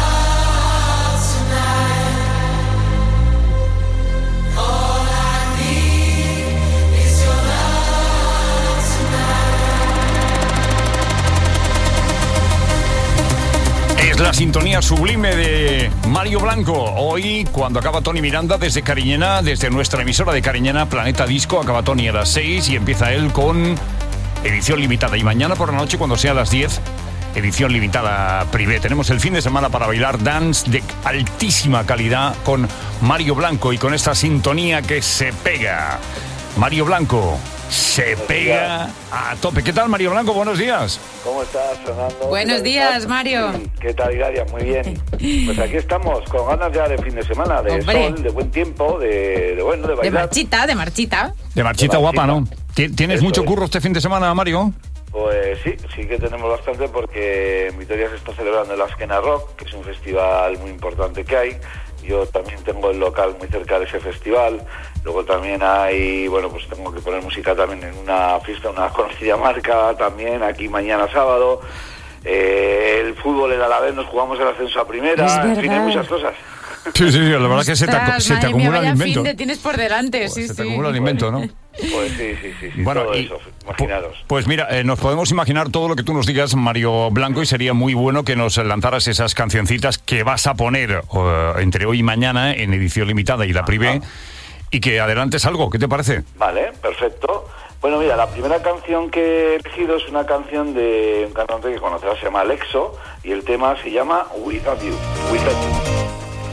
La sintonía sublime de Mario Blanco. Hoy, cuando acaba Tony Miranda desde Cariñena, desde nuestra emisora de Cariñena, Planeta Disco, acaba Tony a las seis y empieza él con edición limitada. Y mañana por la noche, cuando sea a las diez, edición limitada privé. Tenemos el fin de semana para bailar dance de altísima calidad con Mario Blanco y con esta sintonía que se pega. Mario Blanco se pega a tope. ¿Qué tal, Mario Blanco? Buenos días. ¿Cómo estás, Fernando? Buenos días, Mario. ¿Qué tal, Hilaria? Muy bien. Pues aquí estamos, con ganas ya de fin de semana, de Hombre. sol, de buen tiempo, de, de bueno, de De bailar. marchita, de marchita. De marchita guapa, ¿no? ¿Tienes Eso mucho es. curro este fin de semana, Mario? Pues sí, sí que tenemos bastante porque en Vitoria se está celebrando el Azkena Rock, que es un festival muy importante que hay. Yo también tengo el local muy cerca de ese festival. Luego también hay, bueno, pues tengo que poner música también en una fiesta, una conocida marca también, aquí mañana sábado. Eh, el fútbol, el Alavés, nos jugamos el ascenso a primera. Es En fin, hay verdad. muchas cosas. Sí, sí, la verdad es que se te, Ostras, se te madre acumula mía, el vaya invento. fin de tienes por delante, Pues sí, se te sí. acumula el invento, ¿no? Pues sí, sí, sí, sí Bueno, todo y- eso, imaginaros. Pues mira, eh, nos podemos imaginar todo lo que tú nos digas, Mario Blanco, y sería muy bueno que nos lanzaras esas cancioncitas que vas a poner eh, entre hoy y mañana en edición limitada y la privé, y que adelantes algo. ¿Qué te parece? Vale, perfecto. Bueno, mira, la primera canción que he elegido es una canción de un cantante que conocerás, se llama Alexo, y el tema se llama Without You. Without You.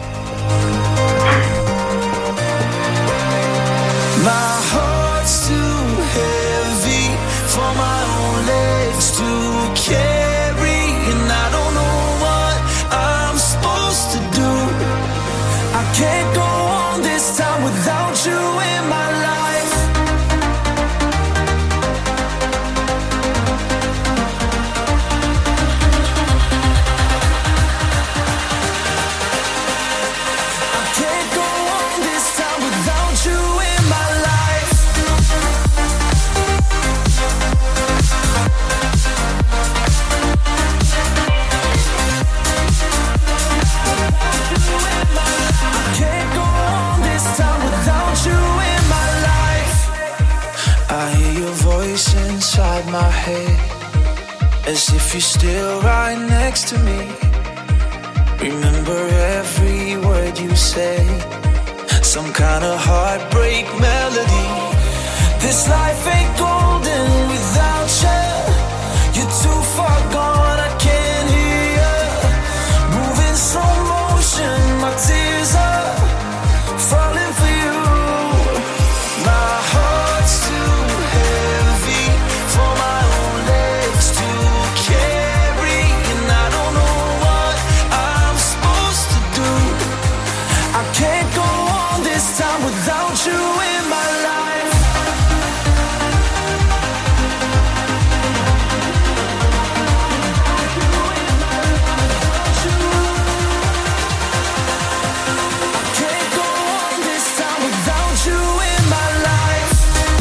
My heart's too heavy for my own legs to carry, and I don't know what I'm supposed to do. I can't go on this time without you in my life. I can't go on this time without you in my life. I can't go on this time without you in my life. I hear your voice inside my head, as if you're still right next to me. Remember every word you say, some kind of heartbreak melody. This life ain't golden without you. You're too far gone, I can't hear you. Moving slow motion, my tears are falling for you. My heart's too heavy for my own legs to carry, and I don't know what I'm supposed to do. I can't go on this time without you in my life. I can't go on this time without you in my life.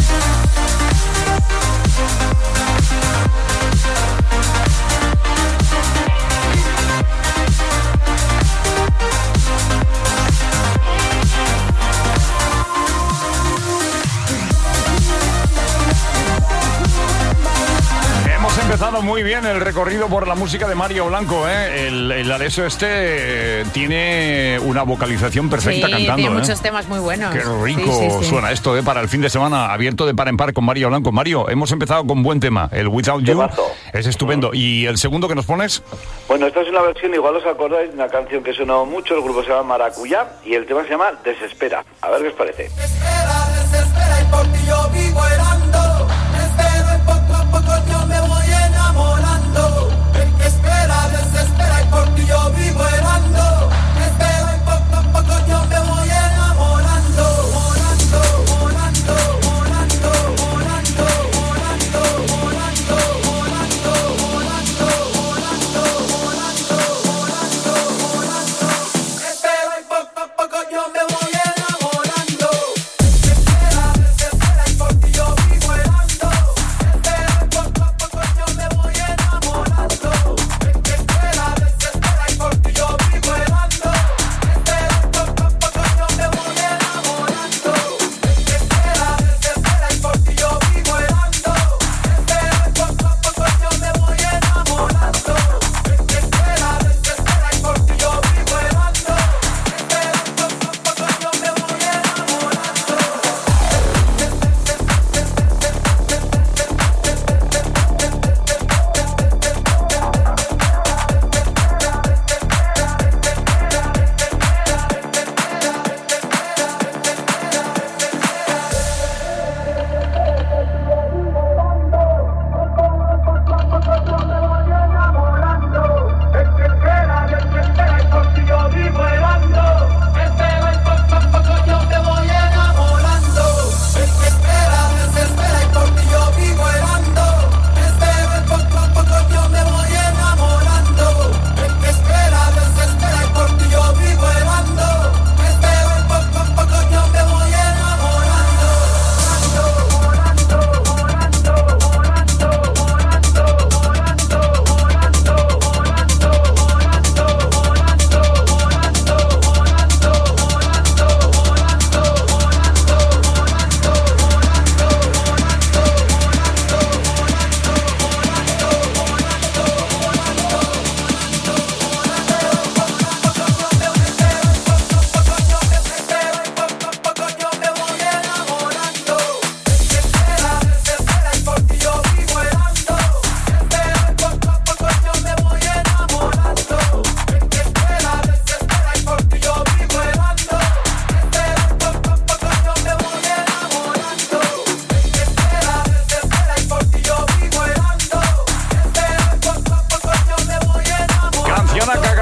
Hemos empezado muy bien el recorrido por la música de Mario Blanco, ¿eh? El, el Alessio este eh, tiene una vocalización perfecta Sí, cantando, tiene ¿eh? muchos temas muy buenos. Qué rico Sí, sí, sí. suena esto, ¿eh? Para el fin de semana abierto de par en par con Mario Blanco. Mario, hemos empezado con buen tema, el Without You. Temazo. Es estupendo. ¿Y el segundo que nos pones? Bueno, esta es una versión, igual os acordáis, de una canción que sonó mucho, el grupo se llama Maracuyá, y el tema se llama Desespera. A ver qué os parece. Desespera, desespera y por ti yo vivo errando. Espero y poco a poco yo me voy enamorando. El que espera, desespera y por ti yo vivo errando. Espero y poco a poco yo me voy enamorando. Morando, morando, morando, morando, morando, morando, morando, morando, morando, morando, morando, morando. Espero y poco a poco yo me voy enamorando.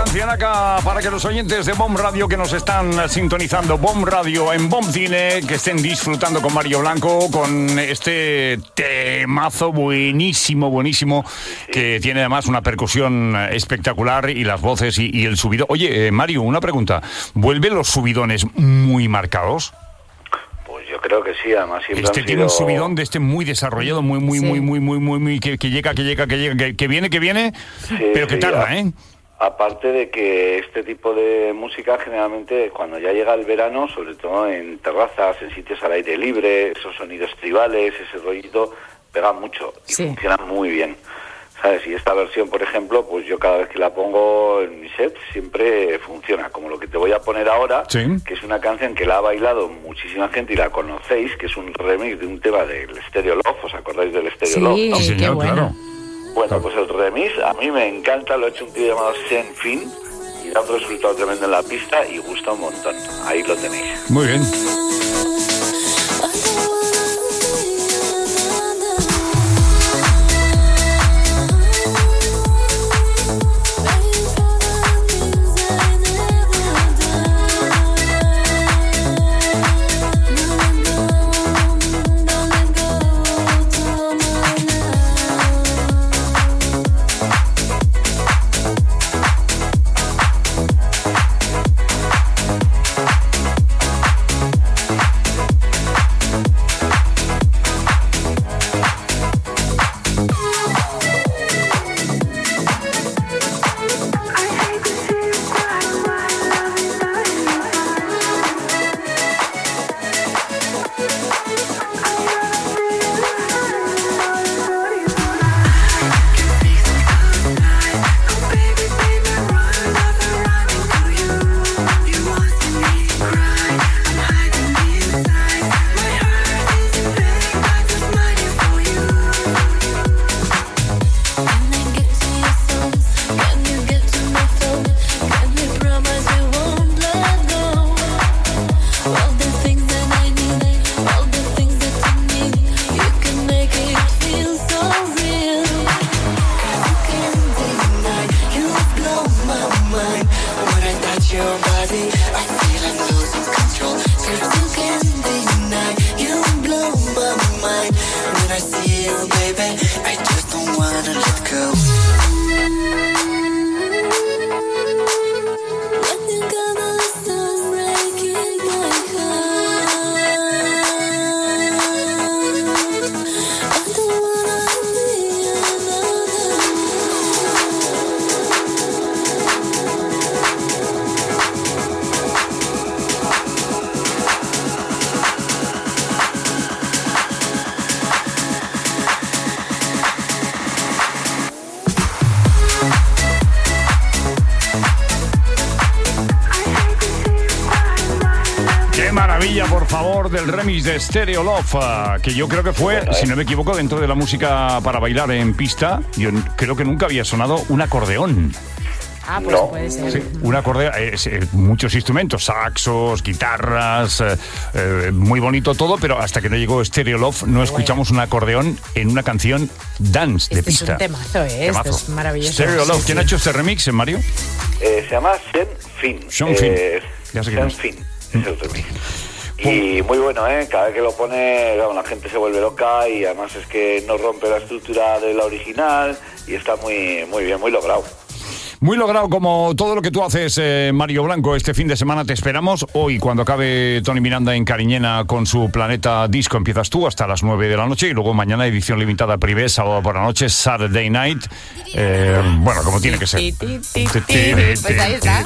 Cancianaca para que los oyentes de Bomb Radio que nos están sintonizando, Bomb Radio en Bomb Cine, que estén disfrutando con Mario Blanco, con este temazo buenísimo, buenísimo, que tiene además una percusión espectacular y las voces y, y el subido. Oye, eh, Mario, una pregunta. ¿Vuelven los subidones muy marcados? Yo creo que sí, además siempre Este han tiene sido... un subidón de este muy desarrollado, muy, muy, Sí. muy, muy, muy, muy, muy, que, que llega, que llega, que llega, que, que viene, que viene, Sí, pero que sí, tarda, a- ¿eh? Aparte de que este tipo de música generalmente cuando ya llega el verano, sobre todo en terrazas, en sitios al aire libre, esos sonidos tribales, ese rollito, pega mucho y Sí. funciona muy bien. ¿Sabes? Y esta versión, por ejemplo, pues yo cada vez que la pongo en mi set siempre funciona, como lo que te voy a poner ahora, Sí. que es una canción que la ha bailado muchísima gente y la conocéis, que es un remix de un tema del Stereo Love, ¿os acordáis del Stereo Sí, Love? ¿no? Sí, señor, qué bueno. claro. Bueno, pues el remix a mí me encanta, lo ha hecho un tío llamado Sen Fin y da un resultado tremendo en la pista y gusta un montón. Ahí lo tenéis. Muy bien. Por favor, del remix de Stereo Love, uh, que yo creo que fue, si no me equivoco, dentro de la música para bailar en pista, yo n- creo que nunca había sonado un acordeón. Ah, pues puede ser. Sí, un acordeón, eh, eh, muchos instrumentos, saxos, guitarras, eh, eh, muy bonito todo, pero hasta que no llegó Stereo Love no escuchamos un acordeón en una canción dance de Este es pista. un temazo, ¿eh? Temazo. Esto es maravilloso. Stereo Love, Sí, ¿quién sí. ha hecho este remix, eh, Mario? Eh, se llama Sen Fin. Sean Fin. Eh, Ya sé quién Sen es. Fin es el remix. Y muy bueno, ¿eh? Cada vez que lo pone, claro, la gente se vuelve loca y además es que no rompe la estructura de la original y está muy, muy bien, muy logrado. Muy logrado, como todo lo que tú haces, eh, Mario Blanco. Este fin de semana te esperamos. Hoy, cuando acabe Tony Miranda en Cariñena con su Planeta Disco, empiezas tú hasta las nueve de la noche. Y luego mañana edición limitada privé, sábado por la noche, Saturday Night. Eh, bueno, como tiene que ser. Pues ahí está.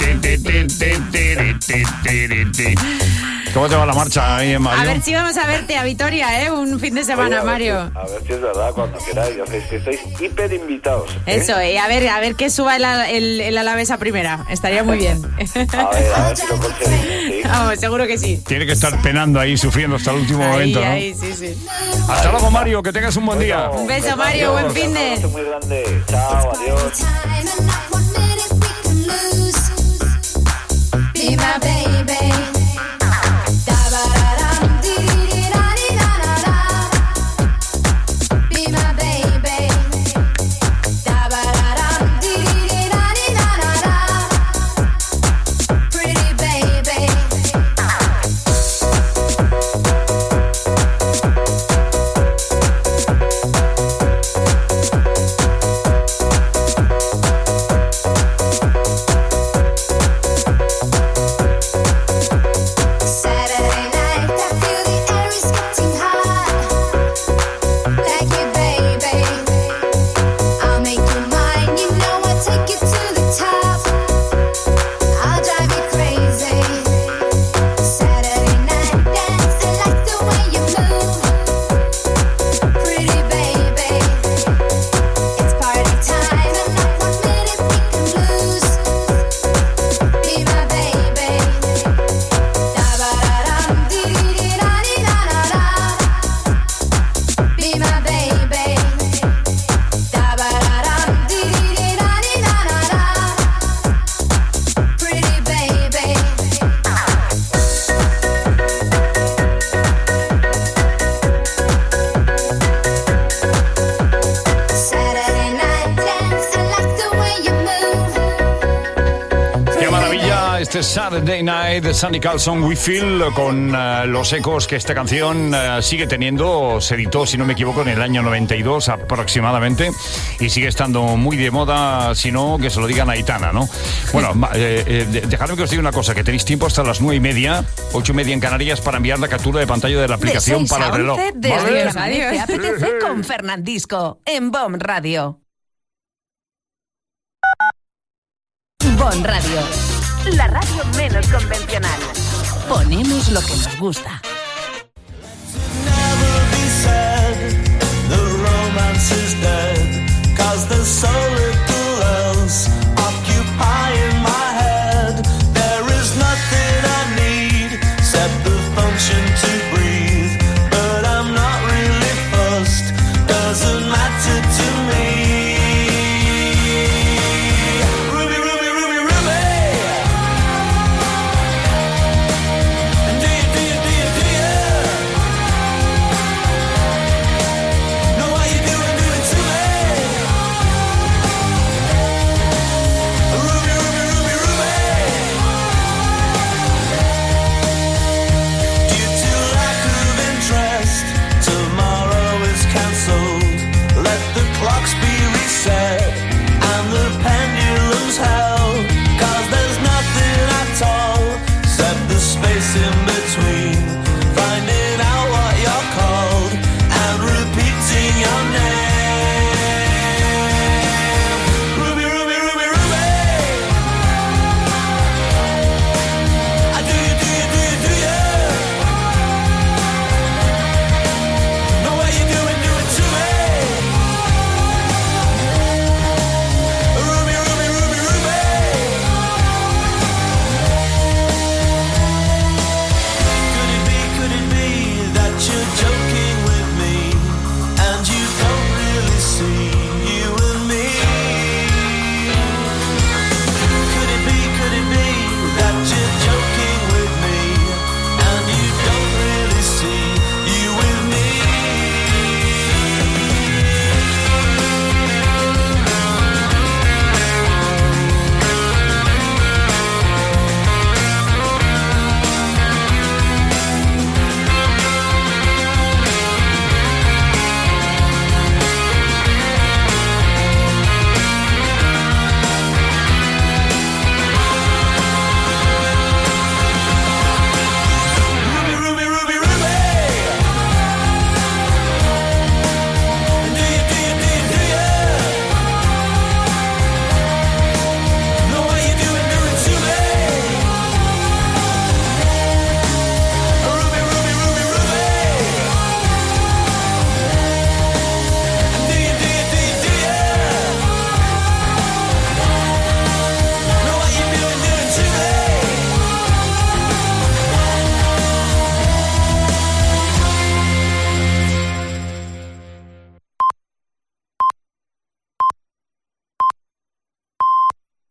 ¿Cómo te va la marcha ahí, Mario? A ver si vamos a verte a Vitoria, ¿eh? Un fin de semana, Oye, a ver si- Mario. A ver si es verdad, cuando queráis, ya sabéis que estáis hiper invitados. ¿eh? Eso, y a ver, a ver que suba el, el, el Alavés a primera. Estaría muy bien. A ver, a ver si lo conseguís. ¿sí? Vamos, seguro que sí. Tiene que estar penando ahí, sufriendo hasta el último Ahí, momento, ¿no? ahí, sí, sí. Hasta luego, Mario, que tengas un buen día. Un beso, Mario, buen fin de. Un abrazo muy grande. Chao, adiós. Be my baby. Be my baby. maravilla, este Saturday Night de Sandy Carlson, We Feel, con uh, los ecos que esta canción uh, sigue teniendo. Se editó, si no me equivoco, en el año noventa y dos aproximadamente, y sigue estando muy de moda, si no, que se lo digan a Aitana, ¿no? Bueno, eh, eh, dejadme que os diga una cosa, que tenéis tiempo hasta las nueve y media, ocho y media en Canarias, para enviar la captura de pantalla de la aplicación de para el reloj. Desde ¿Vale? que amanece A P T C con Fernandisco en Bon Radio. Bon Radio, la radio menos convencional. Ponemos lo que nos gusta. The romance is dead, 'cause there's so